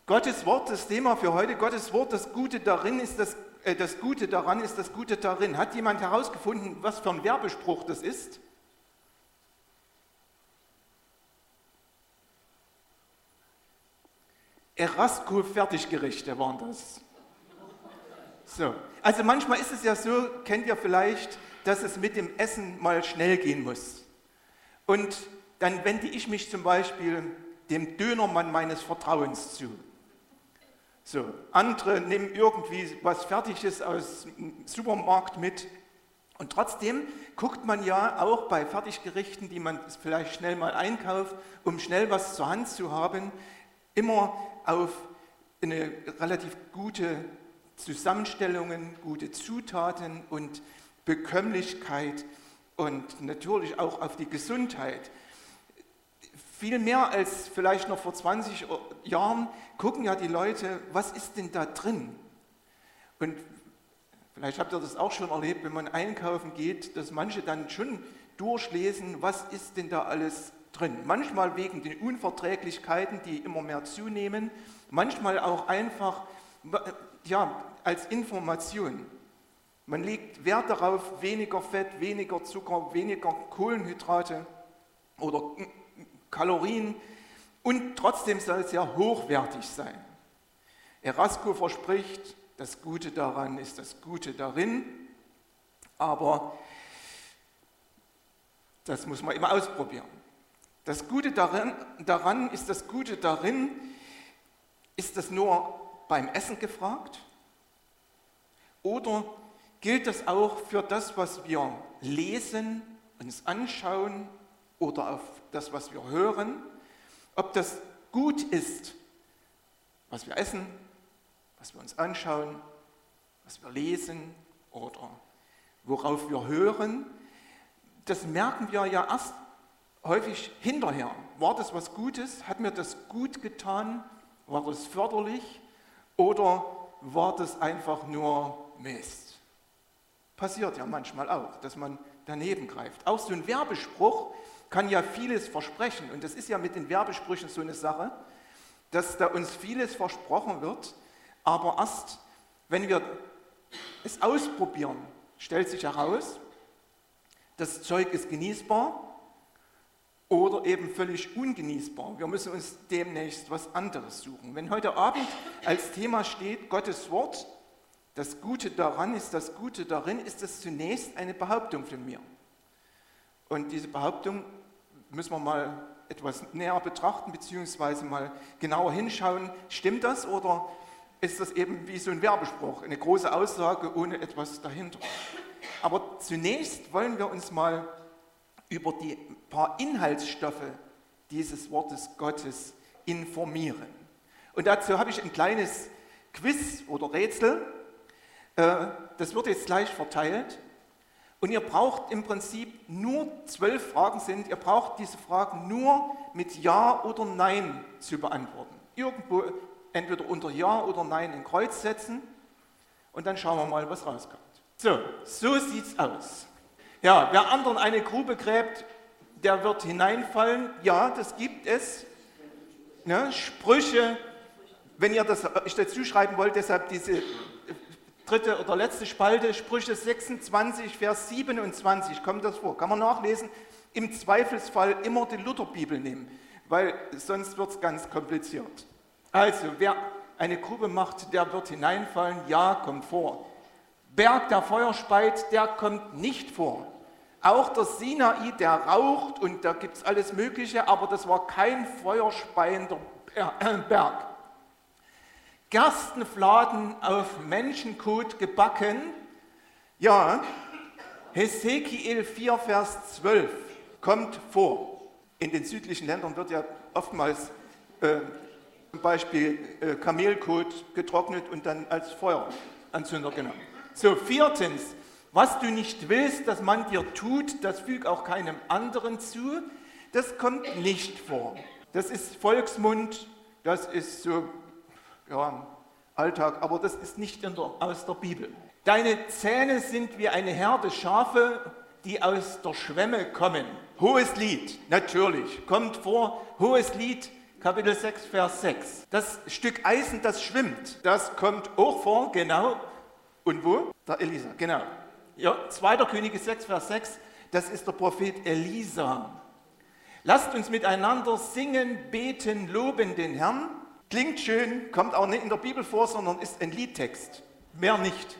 Gottes Wort, das Thema für heute, Gottes Wort, das Gute daran ist das Gute darin. Hat jemand herausgefunden, was für ein Werbespruch das ist? Erasco-Fertiggerichte waren das. So. Also manchmal ist es ja so, kennt ihr vielleicht, dass es mit dem Essen mal schnell gehen muss. Und dann wende ich mich zum Beispiel dem Dönermann meines Vertrauens zu. So, andere nehmen irgendwie was Fertiges aus dem Supermarkt mit. Und trotzdem guckt man ja auch bei Fertiggerichten, die man vielleicht schnell mal einkauft, um schnell was zur Hand zu haben, immer auf eine relativ gute Zusammenstellungen, gute Zutaten und Bekömmlichkeit und natürlich auch auf die Gesundheit. Viel mehr als vielleicht noch vor 20 Jahren gucken ja die Leute, was ist denn da drin? Und vielleicht habt ihr das auch schon erlebt, wenn man einkaufen geht, dass manche dann schon durchlesen, was ist denn da alles drin. Manchmal wegen den Unverträglichkeiten, die immer mehr zunehmen, manchmal auch einfach als Information. Man legt Wert darauf, weniger Fett, weniger Zucker, weniger Kohlenhydrate oder Kalorien und trotzdem soll es ja hochwertig sein. Erasco verspricht, das Gute daran ist das Gute darin, aber das muss man immer ausprobieren. Das Gute daran ist das Gute darin, ist das nur beim Essen gefragt? Oder gilt das auch für das, was wir lesen, uns anschauen oder auf das, was wir hören? Ob das gut ist, was wir essen, was wir uns anschauen, was wir lesen oder worauf wir hören, das merken wir ja erst häufig hinterher. War das was Gutes? Hat mir das gut getan? War das förderlich? Oder war das einfach nur Mist? Passiert ja manchmal auch, dass man daneben greift. Auch so ein Werbespruch kann ja vieles versprechen. Und das ist ja mit den Werbesprüchen so eine Sache, dass da uns vieles versprochen wird, aber erst, wenn wir es ausprobieren, stellt sich heraus, das Zeug ist genießbar oder eben völlig ungenießbar. Wir müssen uns demnächst was anderes suchen. Wenn heute Abend als Thema steht, Gottes Wort, das Gute daran ist das Gute darin, ist das zunächst eine Behauptung von mir. Und diese Behauptung müssen wir mal etwas näher betrachten, beziehungsweise mal genauer hinschauen. Stimmt das oder ist das eben wie so ein Werbespruch, eine große Aussage ohne etwas dahinter? Aber zunächst wollen wir uns mal über die paar Inhaltsstoffe dieses Wortes Gottes informieren. Und dazu habe ich ein kleines Quiz oder Rätsel. Das wird jetzt gleich verteilt. Und ihr braucht im Prinzip nur 12 Fragen ihr braucht diese Fragen nur mit Ja oder Nein zu beantworten. Irgendwo entweder unter Ja oder Nein ein Kreuz setzen und dann schauen wir mal, was rauskommt. So sieht's aus. Ja, wer anderen eine Grube gräbt, der wird hineinfallen. Ja, das gibt es. Ja, Sprüche, wenn ihr das dazu schreiben wollt, deshalb diese dritte oder letzte Spalte, Sprüche 26, Vers 27, kommt das vor, kann man nachlesen. Im Zweifelsfall immer die Lutherbibel nehmen, weil sonst wird es ganz kompliziert. Also, wer eine Grube macht, der wird hineinfallen, ja, kommt vor. Berg, der Feuer speit, der kommt nicht vor. Auch der Sinai, der raucht und da gibt es alles Mögliche, aber das war kein feuerspeiender Berg. Gerstenfladen auf Menschenkot gebacken, ja, Hesekiel 4, Vers 12 kommt vor. In den südlichen Ländern wird ja oftmals zum Beispiel Kamelkot getrocknet und dann als Feueranzünder genommen. So, viertens, was du nicht willst, dass man dir tut, das füg auch keinem anderen zu, das kommt nicht vor. Das ist Volksmund, das ist so, ja, Alltag, aber das ist nicht aus der Bibel. Deine Zähne sind wie eine Herde Schafe, die aus der Schwemme kommen. Hohes Lied, natürlich, kommt vor. Hohes Lied Kapitel 6, Vers 6. Das Stück Eisen, das schwimmt, das kommt auch vor, genau. Und wo? Der Elisa, genau. Ja, 2. Könige 6, Vers 6, das ist der Prophet Elisa. Lasst uns miteinander singen, beten, loben den Herrn. Klingt schön, kommt auch nicht in der Bibel vor, sondern ist ein Liedtext. Mehr nicht.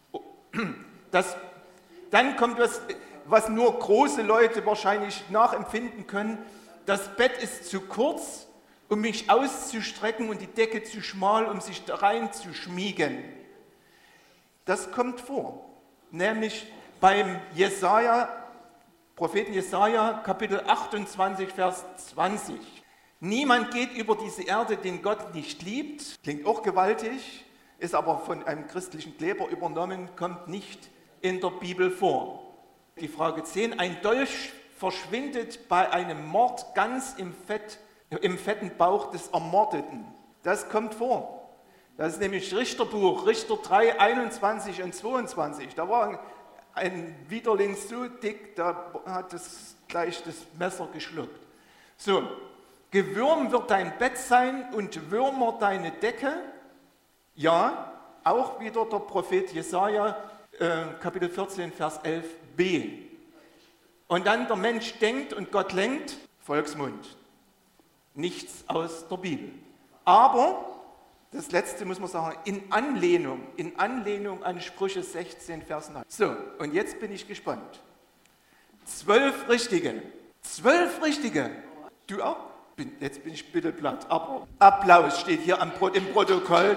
Dann kommt was nur große Leute wahrscheinlich nachempfinden können. Das Bett ist zu kurz, um mich auszustrecken und die Decke zu schmal, um sich da rein zu schmiegen. Das kommt vor, nämlich beim Propheten Jesaja, Kapitel 28, Vers 20. Niemand geht über diese Erde, den Gott nicht liebt. Klingt auch gewaltig, ist aber von einem christlichen Kleber übernommen, kommt nicht in der Bibel vor. Die Frage 10. Ein Dolch verschwindet bei einem Mord ganz im fetten Bauch des Ermordeten. Das kommt vor. Das ist nämlich Richterbuch, Richter 3, 21 und 22. Da war ein Widerling so dick, da hat es gleich das Messer geschluckt. So, Gewürm wird dein Bett sein und Würmer deine Decke. Ja, auch wieder der Prophet Jesaja, Kapitel 14, Vers 11b. Und dann der Mensch denkt und Gott lenkt, Volksmund. Nichts aus der Bibel. Aber, das letzte muss man sagen, in Anlehnung an Sprüche 16, Vers 9. So, und jetzt bin ich gespannt. 12 Richtige. 12 Richtige. Du auch? Jetzt bin ich bitte platt. Aber Applaus steht hier im Protokoll.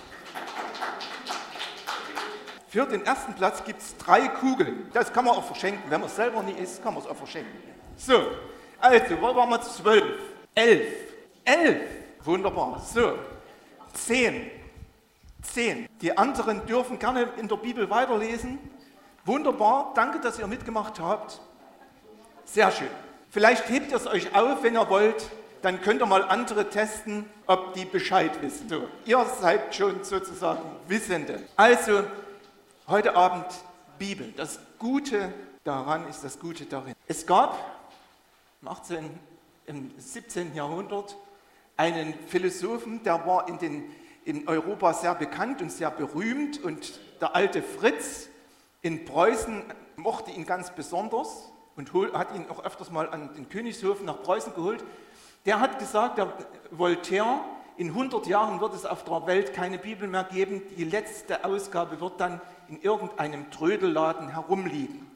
Für den ersten Platz gibt es 3 Kugeln. Das kann man auch verschenken. Wenn man es selber nie isst, kann man es auch verschenken. So, also, wo waren wir? 12. 11. 11. Wunderbar. So, 10. 10. Die anderen dürfen gerne in der Bibel weiterlesen. Wunderbar. Danke, dass ihr mitgemacht habt. Sehr schön. Vielleicht hebt ihr es euch auf, wenn ihr wollt. Dann könnt ihr mal andere testen, ob die Bescheid wissen. So, ihr seid schon sozusagen Wissende. Also, heute Abend Bibel. Das Gute daran ist das Gute darin. Es gab im 17. Jahrhundert einen Philosophen, der war in Europa sehr bekannt und sehr berühmt. Und der alte Fritz in Preußen mochte ihn ganz besonders und hat ihn auch öfters mal an den Königshof nach Preußen geholt. Der hat gesagt, der Voltaire, in 100 Jahren wird es auf der Welt keine Bibel mehr geben. Die letzte Ausgabe wird dann in irgendeinem Trödelladen herumliegen.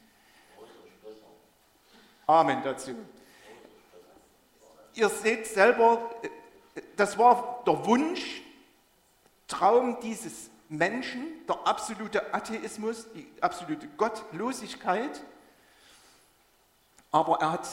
Amen dazu. Ihr seht selber, das war der Wunsch, Traum dieses Menschen, der absolute Atheismus, die absolute Gottlosigkeit. Aber er hat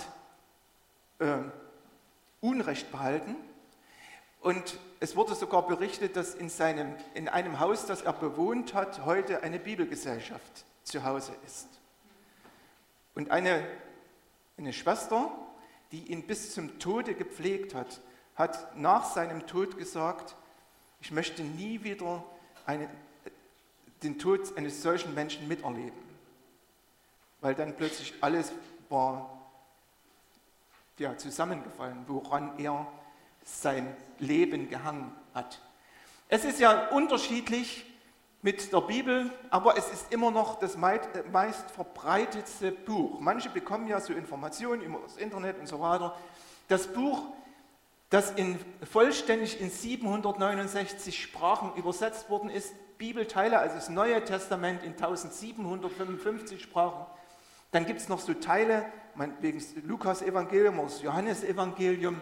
Unrecht behalten. Und es wurde sogar berichtet, dass in einem Haus, das er bewohnt hat, heute eine Bibelgesellschaft zu Hause ist. Und eine Schwester, die ihn bis zum Tode gepflegt hat, hat nach seinem Tod gesagt, ich möchte nie wieder den Tod eines solchen Menschen miterleben. Weil dann plötzlich alles war zusammengefallen, woran er sein Leben gehangen hat. Es ist ja unterschiedlich mit der Bibel, aber es ist immer noch das meist verbreitetste Buch. Manche bekommen ja so Informationen über das Internet und so weiter. Das Buch, das vollständig in 769 Sprachen übersetzt worden ist, Bibelteile, also das Neue Testament in 1755 Sprachen. Dann gibt es noch so Teile, wegen des Lukas-Evangelium oder das Johannes-Evangelium,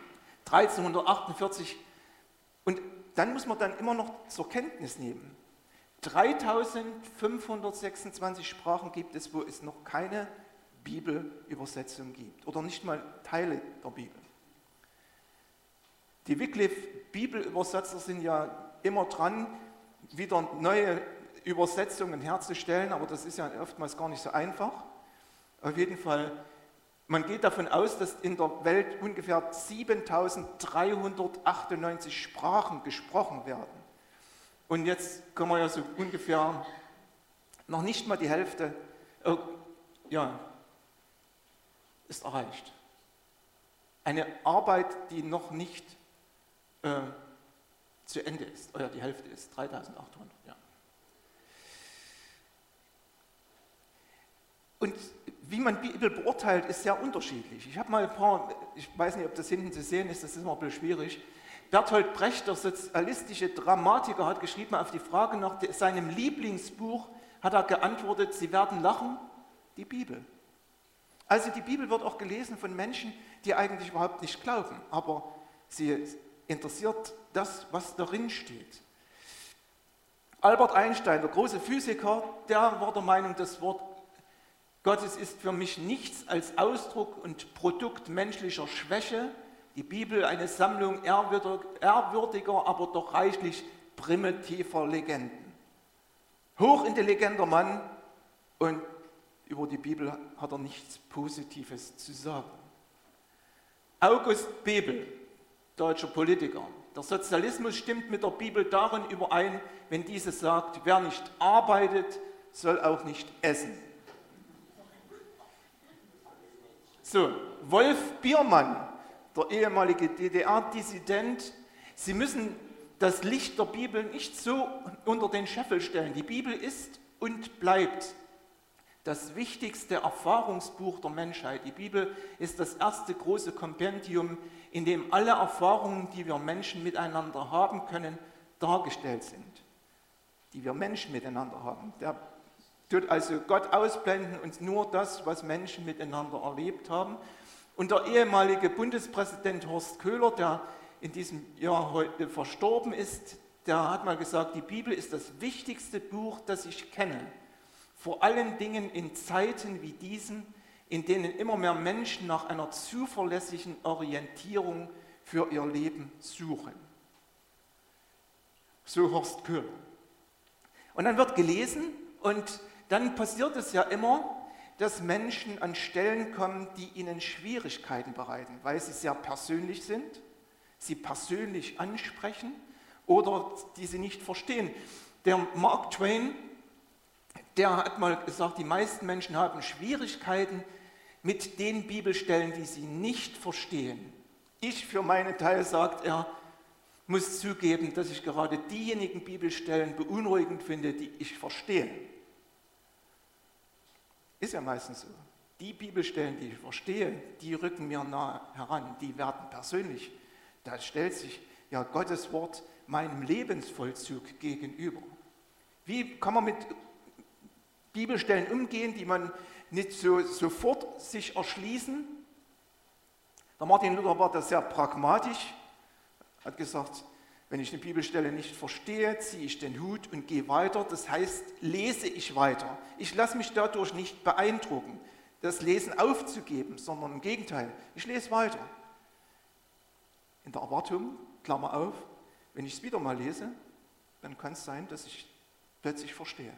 1348. Und dann muss man dann immer noch zur Kenntnis nehmen. 3526 Sprachen gibt es, wo es noch keine Bibelübersetzung gibt oder nicht mal Teile der Bibel. Die Wycliffe-Bibelübersetzer sind ja immer dran, wieder neue Übersetzungen herzustellen, aber das ist ja oftmals gar nicht so einfach. Auf jeden Fall, man geht davon aus, dass in der Welt ungefähr 7398 Sprachen gesprochen werden. Und jetzt können wir ja so ungefähr noch nicht mal die Hälfte, ist erreicht. Eine Arbeit, die noch nicht zu Ende ist, oder die Hälfte ist, 3800, ja. Und wie man Bibel beurteilt, ist sehr unterschiedlich. Ich habe mal ein paar, ich weiß nicht, ob das hinten zu sehen ist, das ist immer ein bisschen schwierig. Bertolt Brecht, der sozialistische Dramatiker, hat geschrieben, auf die Frage nach seinem Lieblingsbuch hat er geantwortet, Sie werden lachen, die Bibel. Also die Bibel wird auch gelesen von Menschen, die eigentlich überhaupt nicht glauben, aber sie interessiert das, was darin steht. Albert Einstein, der große Physiker, der war der Meinung, das Wort Gottes ist für mich nichts als Ausdruck und Produkt menschlicher Schwäche. Die Bibel eine Sammlung ehrwürdiger, aber doch reichlich primitiver Legenden. Hochintelligenter Mann, und über die Bibel hat er nichts Positives zu sagen. August Bebel, deutscher Politiker. Der Sozialismus stimmt mit der Bibel darin überein, wenn diese sagt, wer nicht arbeitet, soll auch nicht essen. So, Wolf Biermann, der ehemalige DDR-Dissident, Sie müssen das Licht der Bibel nicht so unter den Scheffel stellen. Die Bibel ist und bleibt das wichtigste Erfahrungsbuch der Menschheit. Die Bibel ist das erste große Kompendium, in dem alle Erfahrungen, die wir Menschen miteinander haben können, dargestellt sind. Die wir Menschen miteinander haben. Der tut also Gott ausblenden und nur das, was Menschen miteinander erlebt haben. Und der ehemalige Bundespräsident Horst Köhler, der in diesem Jahr heute verstorben ist, der hat mal gesagt, die Bibel ist das wichtigste Buch, das ich kenne. Vor allen Dingen in Zeiten wie diesen, in denen immer mehr Menschen nach einer zuverlässigen Orientierung für ihr Leben suchen. So Horst Köhler. Und dann wird gelesen und dann passiert es ja immer, dass Menschen an Stellen kommen, die ihnen Schwierigkeiten bereiten, weil sie sehr persönlich sind, sie persönlich ansprechen oder die sie nicht verstehen. Der Mark Twain, der hat mal gesagt, die meisten Menschen haben Schwierigkeiten mit den Bibelstellen, die sie nicht verstehen. Ich für meinen Teil, sagt er, muss zugeben, dass ich gerade diejenigen Bibelstellen beunruhigend finde, die ich verstehe. Ist ja meistens so. Die Bibelstellen, die ich verstehe, die rücken mir nah heran, die werden persönlich. Da stellt sich ja Gottes Wort meinem Lebensvollzug gegenüber. Wie kann man mit Bibelstellen umgehen, die man nicht so sofort sich erschließen? Der Martin Luther war da sehr pragmatisch, hat gesagt, wenn ich eine Bibelstelle nicht verstehe, ziehe ich den Hut und gehe weiter. Das heißt, lese ich weiter. Ich lasse mich dadurch nicht beeindrucken, das Lesen aufzugeben, sondern im Gegenteil, ich lese weiter. In der Erwartung, Klammer auf, wenn ich es wieder mal lese, dann kann es sein, dass ich plötzlich verstehe.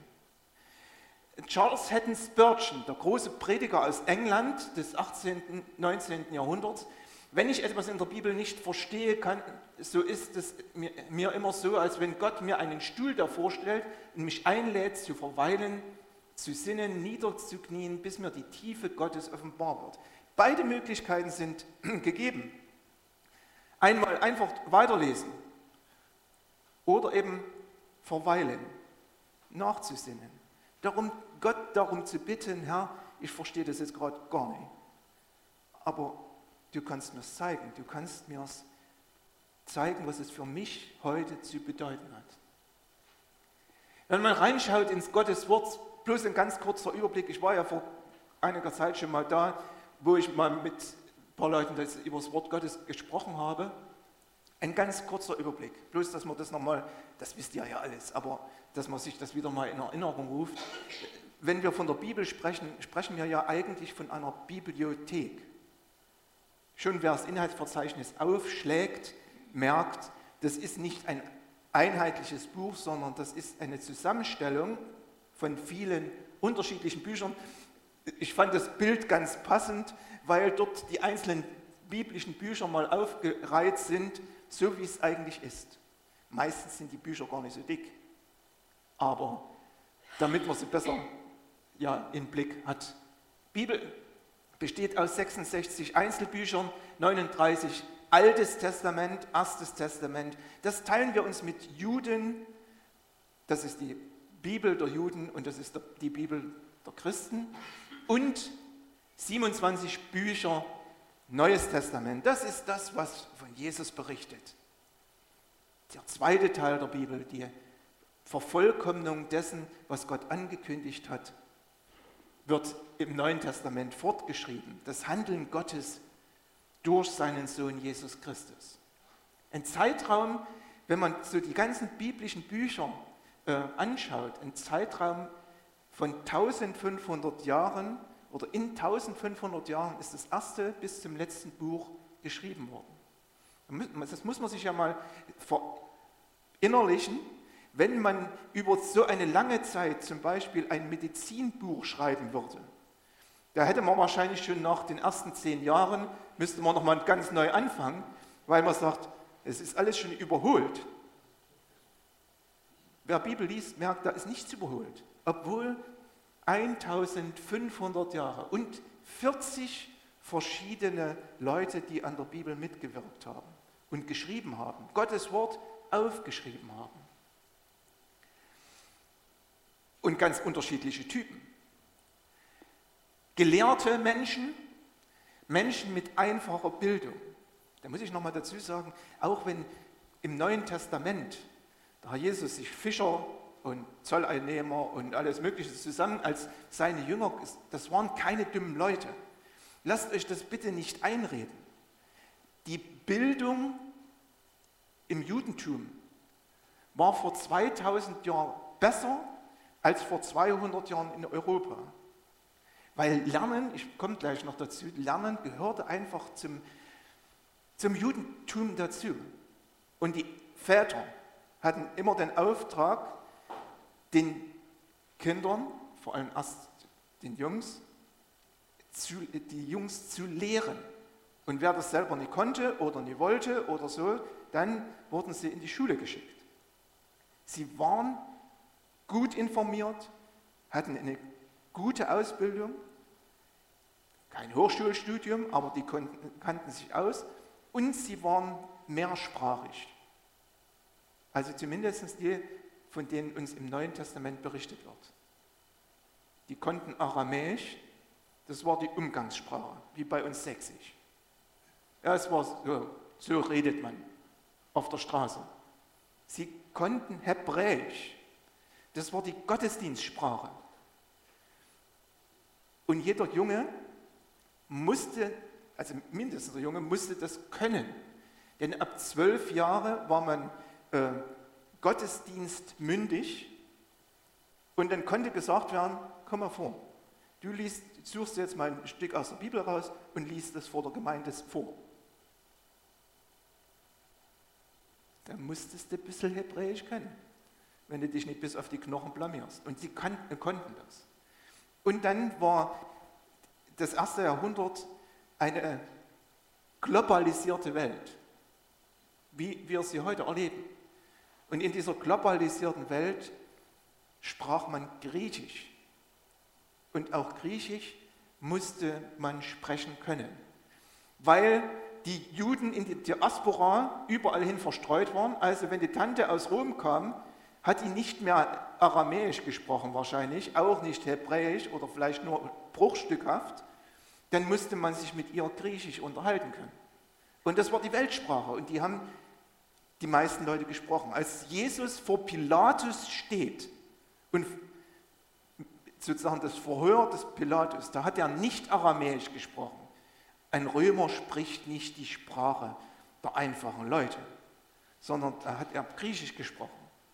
Charles Haddon Spurgeon, der große Prediger aus England des 18. und 19. Jahrhunderts, wenn ich etwas in der Bibel nicht verstehe, so ist es mir immer so, als wenn Gott mir einen Stuhl davor stellt und mich einlädt, zu verweilen, zu sinnen, niederzuknien, bis mir die Tiefe Gottes offenbar wird. Beide Möglichkeiten sind gegeben. Einmal einfach weiterlesen oder eben verweilen, nachzusinnen. Gott darum zu bitten, Herr, ich verstehe das jetzt gerade gar nicht, aber du kannst mir es zeigen, du kannst mir es zeigen, was es für mich heute zu bedeuten hat. Wenn man reinschaut ins Gottes Wort, bloß ein ganz kurzer Überblick, ich war ja vor einiger Zeit schon mal da, wo ich mal mit ein paar Leuten über das Wort Gottes gesprochen habe. Ein ganz kurzer Überblick, bloß dass man das nochmal, das wisst ihr ja alles, aber dass man sich das wieder mal in Erinnerung ruft. Wenn wir von der Bibel sprechen, sprechen wir ja eigentlich von einer Bibliothek. Schon wer das Inhaltsverzeichnis aufschlägt, merkt, das ist nicht ein einheitliches Buch, sondern das ist eine Zusammenstellung von vielen unterschiedlichen Büchern. Ich fand das Bild ganz passend, weil dort die einzelnen biblischen Bücher mal aufgereiht sind, so wie es eigentlich ist. Meistens sind die Bücher gar nicht so dick, aber damit man sie besser im Blick hat. besteht aus 66 Einzelbüchern, 39 Altes Testament, Erstes Testament. Das teilen wir uns mit Juden, das ist die Bibel der Juden und das ist die Bibel der Christen, und 27 Bücher Neues Testament. Das ist das, was von Jesus berichtet. Der zweite Teil der Bibel, die Vervollkommnung dessen, was Gott angekündigt hat, wird im Neuen Testament fortgeschrieben. Das Handeln Gottes durch seinen Sohn Jesus Christus. Ein Zeitraum, wenn man so die ganzen biblischen Bücher anschaut, ein Zeitraum von 1500 Jahren oder in 1500 Jahren ist das erste bis zum letzten Buch geschrieben worden. Das muss man sich ja mal verinnerlichen, wenn man über so eine lange Zeit zum Beispiel ein Medizinbuch schreiben würde. Da hätte man wahrscheinlich schon nach den ersten 10 Jahren, müsste man nochmal ganz neu anfangen, weil man sagt, es ist alles schon überholt. Wer Bibel liest, merkt, da ist nichts überholt. Obwohl 1500 Jahre und 40 verschiedene Leute, die an der Bibel mitgewirkt haben und geschrieben haben, Gottes Wort aufgeschrieben haben. Und ganz unterschiedliche Typen. Gelehrte Menschen, Menschen mit einfacher Bildung. Da muss ich nochmal dazu sagen, auch wenn im Neuen Testament der Herr Jesus sich Fischer und Zolleinnehmer und alles Mögliche zusammen als seine Jünger, das waren keine dummen Leute. Lasst euch das bitte nicht einreden. Die Bildung im Judentum war vor 2000 Jahren besser als vor 200 Jahren in Europa. Weil Lernen, ich komme gleich noch dazu, Lernen gehörte einfach zum Judentum dazu. Und die Väter hatten immer den Auftrag, den Kindern, vor allem erst den Jungs, die Jungs zu lehren. Und wer das selber nicht konnte oder nicht wollte oder so, dann wurden sie in die Schule geschickt. Sie waren gut informiert, hatten eine gute Ausbildung, kein Hochschulstudium, aber die kannten sich aus und sie waren mehrsprachig. Also zumindest die, von denen uns im Neuen Testament berichtet wird. Die konnten Aramäisch, das war die Umgangssprache, wie bei uns Sächsisch. Ja, es war so redet man auf der Straße. Sie konnten Hebräisch, das war die Gottesdienstsprache. Und jeder Junge musste, also mindestens der Junge, musste das können. Denn ab 12 Jahren war man gottesdienstmündig und dann konnte gesagt werden, komm mal vor, du suchst jetzt mal ein Stück aus der Bibel raus und liest das vor der Gemeinde vor. Da musstest du ein bisschen Hebräisch können, wenn du dich nicht bis auf die Knochen blamierst. Und sie konnten das. Und dann war das erste Jahrhundert eine globalisierte Welt, wie wir sie heute erleben. Und in dieser globalisierten Welt sprach man Griechisch. Und auch Griechisch musste man sprechen können, weil die Juden in der Diaspora überall hin verstreut waren. Also wenn die Tante aus Rom kam, hat die nicht mehr Aramäisch gesprochen wahrscheinlich, auch nicht Hebräisch oder vielleicht nur bruchstückhaft, dann musste man sich mit ihr Griechisch unterhalten können. Und das war die Weltsprache und die haben die meisten Leute gesprochen. Als Jesus vor Pilatus steht und sozusagen das Verhör des Pilatus, da hat er nicht Aramäisch gesprochen. Ein Römer spricht nicht die Sprache der einfachen Leute, sondern da hat er Griechisch gesprochen.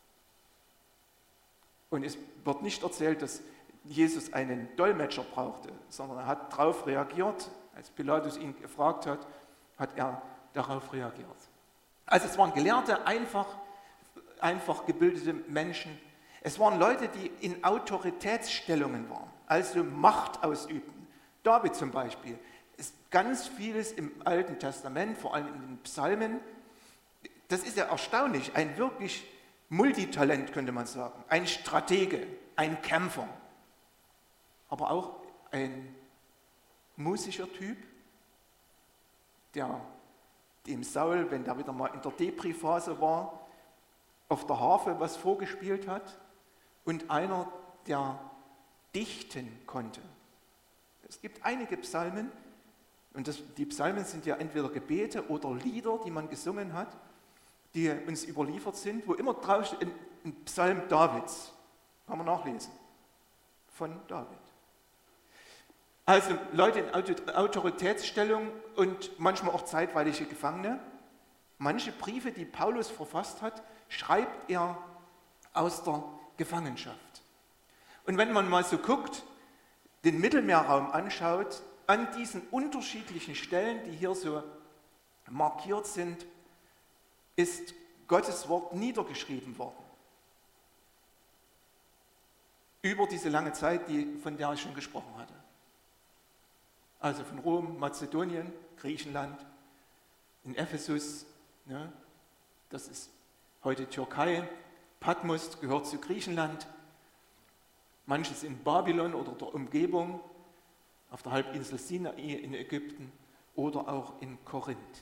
Und es wird nicht erzählt, dass Jesus einen Dolmetscher brauchte, sondern er hat darauf reagiert. Als Pilatus ihn gefragt hat, hat er darauf reagiert. Also es waren gelehrte, einfach gebildete Menschen. Es waren Leute, die in Autoritätsstellungen waren, also Macht ausübten. David zum Beispiel. Ist ganz vieles im Alten Testament, vor allem in den Psalmen. Das ist ja erstaunlich, ein wirklich Multitalent könnte man sagen, ein Stratege, ein Kämpfer, aber auch ein musischer Typ, der dem Saul, wenn der wieder mal in der Depri-Phase war, auf der Harfe was vorgespielt hat, und einer, der dichten konnte. Es gibt einige Psalmen, und die Psalmen sind ja entweder Gebete oder Lieder, die man gesungen hat, die uns überliefert sind, wo immer drauf steht, ein Psalm Davids, kann man nachlesen, von David. Also Leute in Autoritätsstellung und manchmal auch zeitweilige Gefangene. Manche Briefe, die Paulus verfasst hat, schreibt er aus der Gefangenschaft. Und wenn man mal so guckt, den Mittelmeerraum anschaut, an diesen unterschiedlichen Stellen, die hier so markiert sind, ist Gottes Wort niedergeschrieben worden. Über diese lange Zeit, von der ich schon gesprochen hatte. Also von Rom, Mazedonien, Griechenland, in Ephesus, ne, das ist heute Türkei, Patmos gehört zu Griechenland, manches in Babylon oder der Umgebung, auf der Halbinsel Sinai in Ägypten oder auch in Korinth.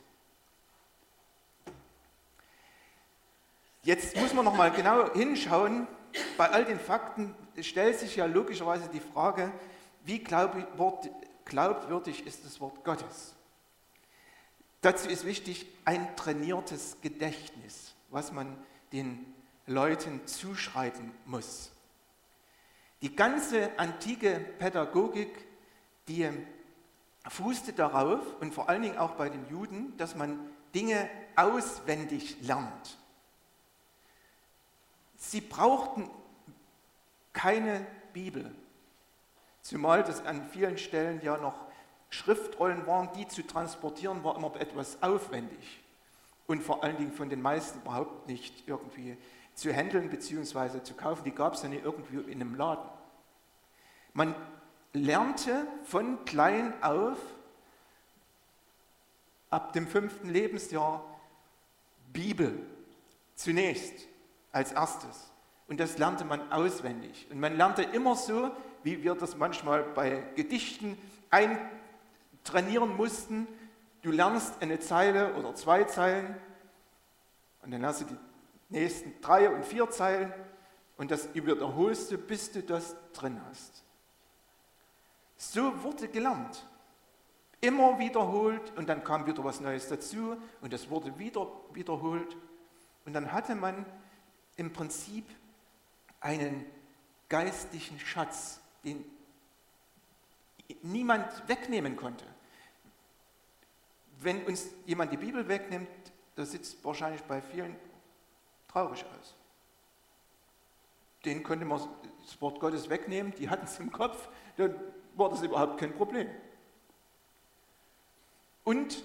Jetzt muss man noch mal genau hinschauen. Bei all den Fakten stellt sich ja logischerweise die Frage, wie glaubwürdig ist das Wort Gottes? Dazu ist wichtig ein trainiertes Gedächtnis, was man den Leuten zuschreiben muss. Die ganze antike Pädagogik, die fußte darauf, und vor allen Dingen auch bei den Juden, dass man Dinge auswendig lernt. Sie brauchten keine Bibel, zumal das an vielen Stellen ja noch Schriftrollen waren, die zu transportieren war immer etwas aufwendig und vor allen Dingen von den meisten überhaupt nicht irgendwie zu handeln bzw. zu kaufen. Die gab es ja nicht irgendwie in einem Laden. Man lernte von klein auf, ab dem 5. Lebensjahr, Bibel zunächst als erstes. Und das lernte man auswendig. Und man lernte immer so, wie wir das manchmal bei Gedichten eintrainieren mussten. Du lernst eine Zeile oder 2 Zeilen und dann lernst du die nächsten 3 und 4 Zeilen und das wiederholst du, bis du das drin hast. So wurde gelernt. Immer wiederholt und dann kam wieder was Neues dazu und das wurde wieder wiederholt. Und dann hatte man im Prinzip einen geistlichen Schatz, den niemand wegnehmen konnte. Wenn uns jemand die Bibel wegnimmt, das sieht wahrscheinlich bei vielen traurig aus. Den konnte man das Wort Gottes wegnehmen, die hatten es im Kopf, dann war das überhaupt kein Problem. Und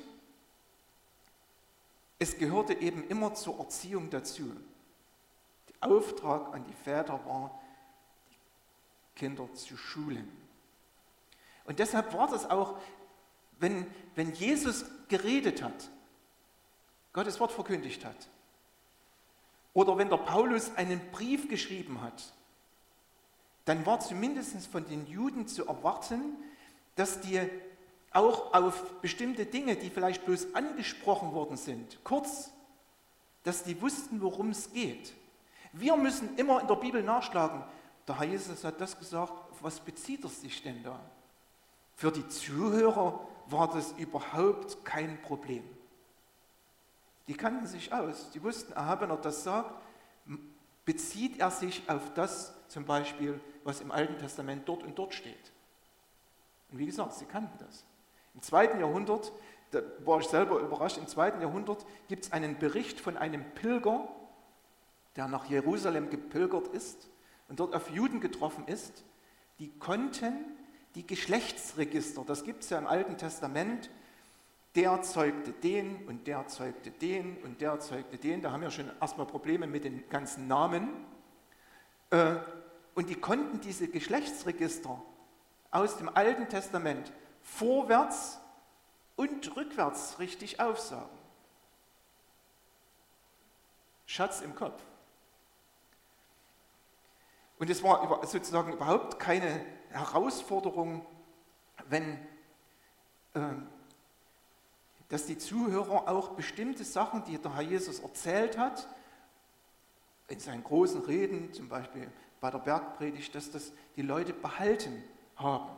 es gehörte eben immer zur Erziehung dazu. Der Auftrag an die Väter war, die Kinder zu schulen. Und deshalb war das auch, wenn Jesus geredet hat, Gottes Wort verkündigt hat, oder wenn der Paulus einen Brief geschrieben hat, dann war zumindest von den Juden zu erwarten, dass die auch auf bestimmte Dinge, die vielleicht bloß angesprochen worden sind, kurz, dass die wussten, worum es geht. Wir müssen immer in der Bibel nachschlagen. Der Herr Jesus hat das gesagt, auf was bezieht er sich denn da? Für die Zuhörer war das überhaupt kein Problem. Die kannten sich aus. Die wussten, aha, wenn er das sagt, bezieht er sich auf das zum Beispiel, was im Alten Testament dort und dort steht. Und wie gesagt, sie kannten das. Im 2. Jahrhundert, da war ich selber überrascht, im 2. Jahrhundert gibt es einen Bericht von einem Pilger, der nach Jerusalem gepilgert ist und dort auf Juden getroffen ist, die konnten die Geschlechtsregister, das gibt es ja im Alten Testament, der zeugte den und der zeugte den und der zeugte den, da haben wir schon erstmal Probleme mit den ganzen Namen, und die konnten diese Geschlechtsregister aus dem Alten Testament vorwärts und rückwärts richtig aufsagen. Schatz im Kopf. Und es war sozusagen überhaupt keine Herausforderung, wenn dass die Zuhörer auch bestimmte Sachen, die der Herr Jesus erzählt hat, in seinen großen Reden, zum Beispiel bei der Bergpredigt, dass das die Leute behalten haben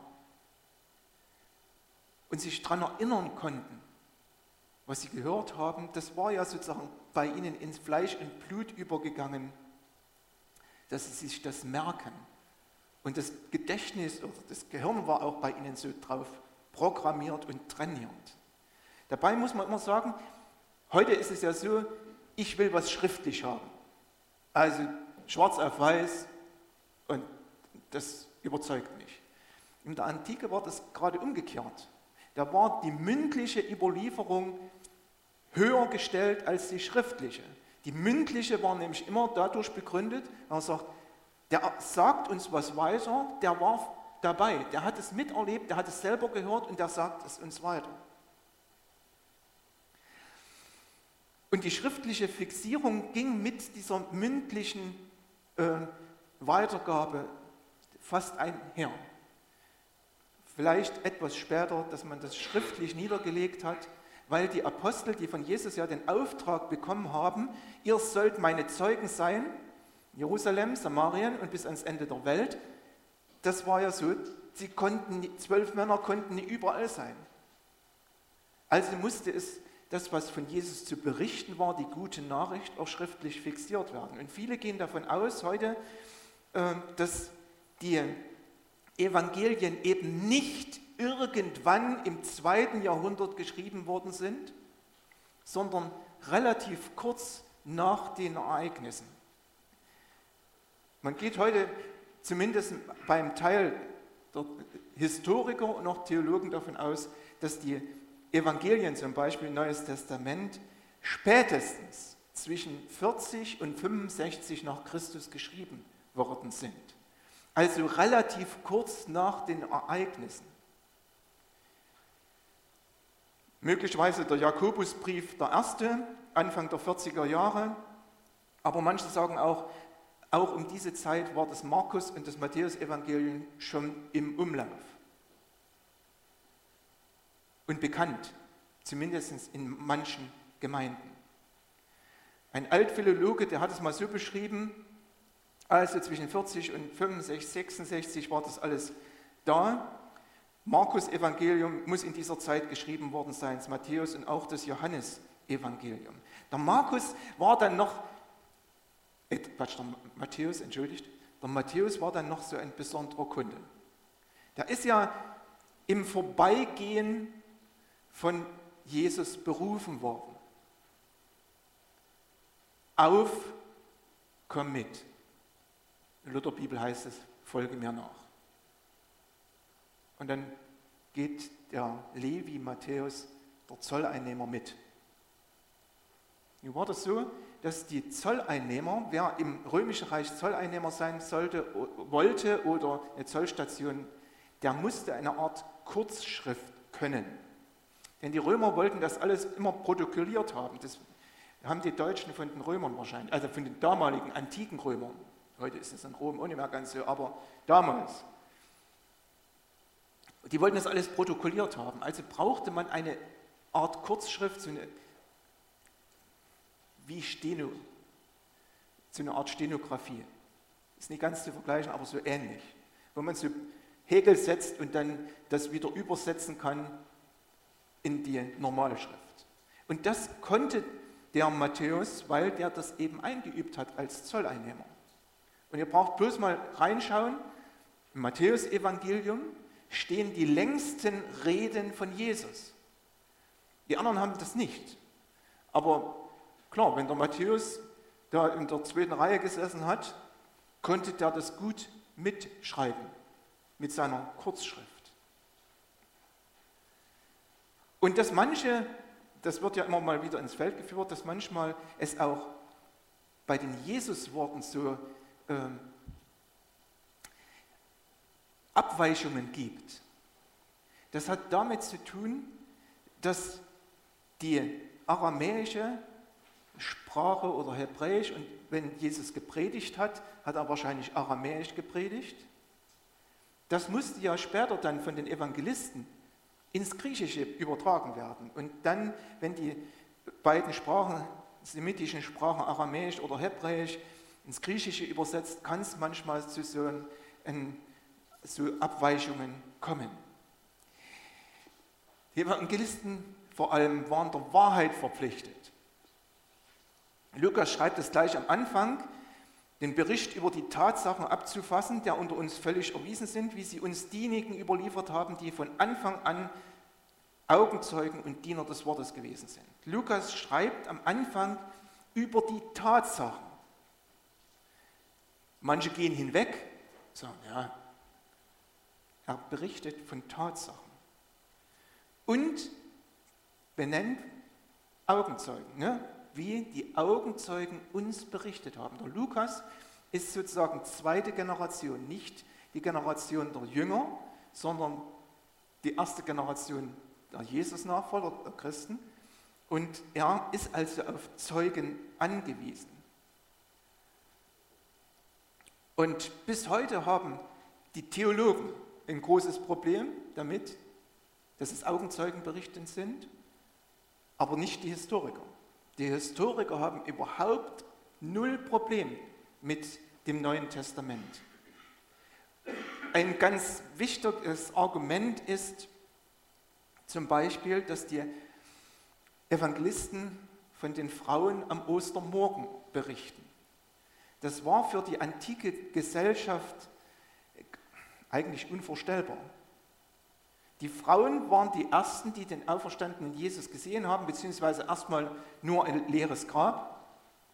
und sich daran erinnern konnten, was sie gehört haben. Das war ja sozusagen bei ihnen ins Fleisch und Blut übergegangen, dass sie sich das merken. Und das Gedächtnis oder das Gehirn war auch bei ihnen so drauf programmiert und trainiert. Dabei muss man immer sagen, heute ist es ja so, ich will was schriftlich haben. Also schwarz auf weiß und das überzeugt mich. In der Antike war das gerade umgekehrt. Da war die mündliche Überlieferung höher gestellt als die schriftliche. Die mündliche war nämlich immer dadurch begründet, er sagt, der sagt uns was weiter, der war dabei, der hat es miterlebt, der hat es selber gehört und der sagt es uns weiter. Und die schriftliche Fixierung ging mit dieser mündlichen Weitergabe fast einher. Vielleicht etwas später, dass man das schriftlich niedergelegt hat, weil die Apostel, die von Jesus ja den Auftrag bekommen haben, ihr sollt meine Zeugen sein, Jerusalem, Samarien und bis ans Ende der Welt. Das war ja so, 12 Männer konnten nicht überall sein. Also musste es das, was von Jesus zu berichten war, die gute Nachricht, auch schriftlich fixiert werden. Und viele gehen davon aus heute, dass die Evangelien eben nicht irgendwann im 2. Jahrhundert geschrieben worden sind, sondern relativ kurz nach den Ereignissen. Man geht heute zumindest beim Teil der Historiker und auch Theologen davon aus, dass die Evangelien, zum Beispiel Neues Testament, spätestens zwischen 40 und 65 nach Christus geschrieben worden sind. Also relativ kurz nach den Ereignissen. Möglicherweise der Jakobusbrief der erste, Anfang der 40er Jahre, aber manche sagen auch um diese Zeit war das Markus- und das Matthäus-Evangelium schon im Umlauf und bekannt, zumindest in manchen Gemeinden. Ein Altphilologe, der hat es mal so beschrieben, also zwischen 40 und 65, 66 war das alles da. Markus-Evangelium muss in dieser Zeit geschrieben worden sein, das Matthäus und auch das Johannes-Evangelium. Der Markus war dann noch, der Matthäus war dann noch so ein besonderer Kunde. Der ist ja im Vorbeigehen von Jesus berufen worden. Auf, komm mit. In Lutherbibel heißt es, folge mir nach. Und dann geht der Levi Matthäus, der Zolleinnehmer, mit. Nun war das so, dass die Zolleinnehmer, wer im Römischen Reich Zolleinnehmer sein wollte oder eine Zollstation, der musste eine Art Kurzschrift können. Denn die Römer wollten das alles immer protokolliert haben. Das haben die Deutschen von den Römern wahrscheinlich, also von den damaligen antiken Römern. Heute ist es in Rom auch nicht mehr ganz so, aber damals. Die wollten das alles protokolliert haben. Also brauchte man eine Art Kurzschrift, so eine Art Stenografie. Ist nicht ganz zu vergleichen, aber so ähnlich. Wo man so Häkel setzt und dann das wieder übersetzen kann in die normale Schrift. Und das konnte der Matthäus, weil der das eben eingeübt hat als Zolleinnehmer. Und ihr braucht bloß mal reinschauen, im Matthäus-Evangelium stehen die längsten Reden von Jesus. Die anderen haben das nicht. Aber klar, wenn der Matthäus da in der 2. Reihe gesessen hat, konnte der das gut mitschreiben mit seiner Kurzschrift. Und dass manche, das wird ja immer mal wieder ins Feld geführt, dass manchmal es auch bei den Jesus-Worten so Abweichungen gibt. Das hat damit zu tun, dass die aramäische Sprache oder Hebräisch, und wenn Jesus gepredigt hat, hat er wahrscheinlich aramäisch gepredigt. Das musste ja später dann von den Evangelisten ins Griechische übertragen werden. Und dann, wenn die beiden Sprachen, semitischen Sprachen, Aramäisch oder Hebräisch, ins Griechische übersetzt, kann es manchmal zu so Abweichungen kommen. Die Evangelisten vor allem waren der Wahrheit verpflichtet. Lukas schreibt es gleich am Anfang, den Bericht über die Tatsachen abzufassen, der unter uns völlig erwiesen sind, wie sie uns diejenigen überliefert haben, die von Anfang an Augenzeugen und Diener des Wortes gewesen sind. Lukas schreibt am Anfang über die Tatsachen. Manche gehen hinweg, sagen, ja, er berichtet von Tatsachen und benennt Augenzeugen, ne? Wie die Augenzeugen uns berichtet haben. Der Lukas ist sozusagen zweite Generation, nicht die Generation der Jünger, sondern die erste Generation der Jesus-Nachfolger, der Christen. Und er ist also auf Zeugen angewiesen. Und bis heute haben die Theologen ein großes Problem damit, dass es Augenzeugenberichte sind, aber nicht die Historiker. Die Historiker haben überhaupt null Problem mit dem Neuen Testament. Ein ganz wichtiges Argument ist zum Beispiel, dass die Evangelisten von den Frauen am Ostermorgen berichten. Das war für die antike Gesellschaft eigentlich unvorstellbar. Die Frauen waren die Ersten, die den auferstandenen Jesus gesehen haben, beziehungsweise erstmal nur ein leeres Grab.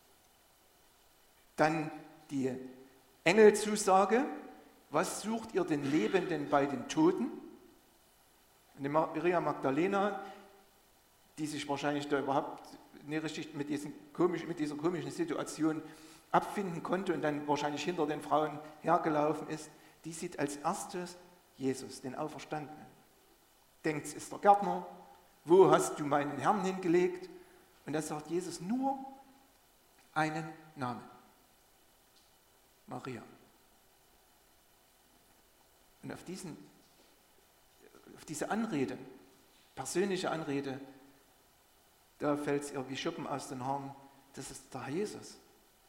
Dann die Engelzusage, was sucht ihr den Lebenden bei den Toten? Und die Maria Magdalena, die sich wahrscheinlich da überhaupt nicht richtig mit dieser komischen Situation abfinden konnte und dann wahrscheinlich hinter den Frauen hergelaufen ist, die sieht als erstes Jesus, den Auferstandenen. Denkt, es ist der Gärtner, wo hast du meinen Herrn hingelegt? Und da sagt Jesus nur einen Namen, Maria. Und auf diese Anrede, persönliche Anrede, da fällt es ihr wie Schuppen aus den Haaren, das ist der Herr Jesus.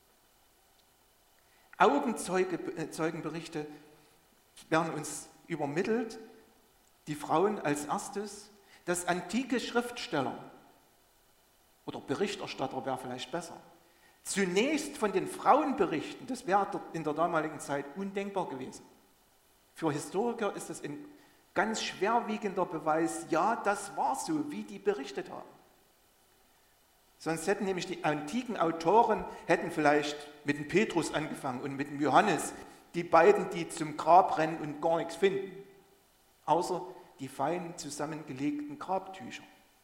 Augenzeugenberichte werden uns übermittelt, die Frauen als erstes, dass antike Schriftsteller oder Berichterstatter wäre vielleicht besser, zunächst von den Frauen berichten, das wäre in der damaligen Zeit undenkbar gewesen. Für Historiker ist das ein ganz schwerwiegender Beweis, ja, das war so, wie die berichtet haben. Sonst hätten nämlich die antiken Autoren hätten vielleicht mit dem Petrus angefangen und mit dem Johannes, die beiden, die zum Grab rennen und gar nichts finden, außer die fein zusammengelegten Grabtücher.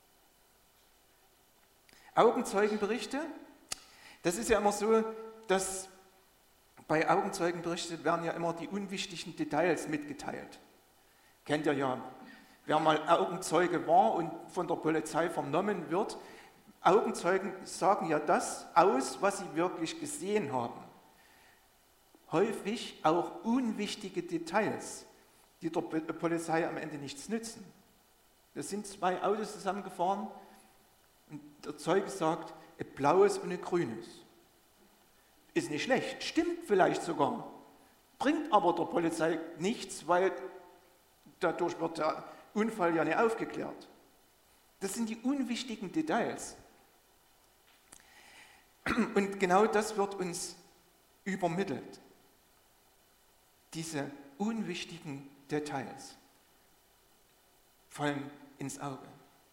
Augenzeugenberichte, das ist ja immer so, dass bei Augenzeugenberichten werden ja immer die unwichtigen Details mitgeteilt. Kennt ihr ja, wer mal Augenzeuge war und von der Polizei vernommen wird, Augenzeugen sagen ja das aus, was sie wirklich gesehen haben. Häufig auch unwichtige Details, die der Polizei am Ende nichts nützen. Es sind zwei Autos zusammengefahren und der Zeuge sagt, ein blaues und ein grünes. Ist nicht schlecht, stimmt vielleicht sogar, bringt aber der Polizei nichts, weil dadurch wird der Unfall ja nicht aufgeklärt. Das sind die unwichtigen Details. Und genau das wird uns übermittelt. Diese unwichtigen Details fallen ins Auge.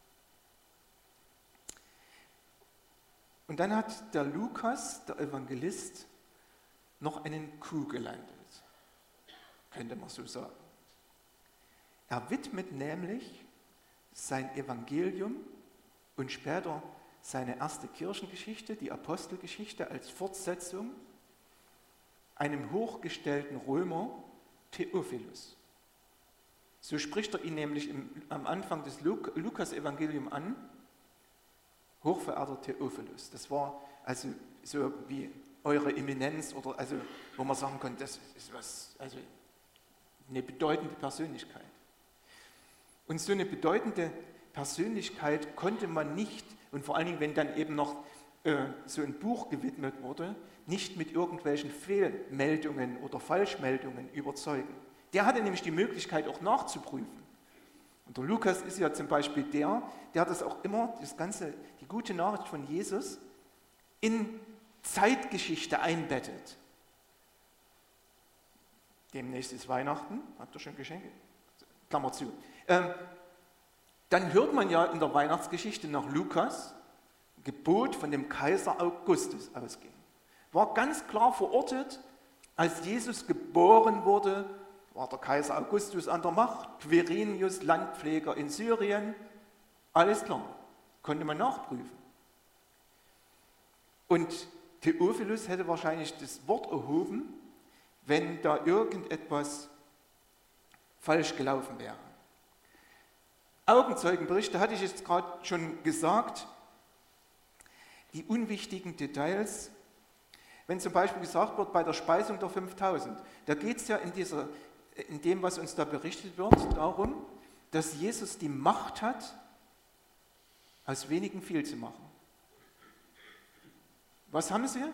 Und dann hat der Lukas, der Evangelist, noch einen Coup gelandet, könnte man so sagen. Er widmet nämlich sein Evangelium und später seine erste Kirchengeschichte, die Apostelgeschichte, als Fortsetzung einem hochgestellten Römer, Theophilus. So spricht er ihn nämlich am Anfang des Lukas-Evangelium an, hochverehrter Theophilus. Das war also so wie eure Eminenz oder also, wo man sagen kann, das ist was, also eine bedeutende Persönlichkeit. Und so eine bedeutende Persönlichkeit konnte man nicht, und vor allen Dingen, wenn dann eben noch so ein Buch gewidmet wurde, nicht mit irgendwelchen Fehlmeldungen oder Falschmeldungen überzeugen. Der hatte nämlich die Möglichkeit auch nachzuprüfen. Und der Lukas ist ja zum Beispiel der das auch immer, die gute Nachricht von Jesus, in Zeitgeschichte einbettet. Demnächst ist Weihnachten, habt ihr schon Geschenke? Klammer zu. Dann hört man ja in der Weihnachtsgeschichte nach Lukas, Gebot von dem Kaiser Augustus ausging. War ganz klar verortet, als Jesus geboren wurde, war der Kaiser Augustus an der Macht, Quirinius Landpfleger in Syrien, alles klar, konnte man nachprüfen. Und Theophilus hätte wahrscheinlich das Wort erhoben, wenn da irgendetwas falsch gelaufen wäre. Augenzeugenberichte hatte ich jetzt gerade schon gesagt, die unwichtigen Details, wenn zum Beispiel gesagt wird, bei der Speisung der 5000, da geht es ja in dem, was uns da berichtet wird, darum, dass Jesus die Macht hat, aus wenigen viel zu machen. Was haben sie?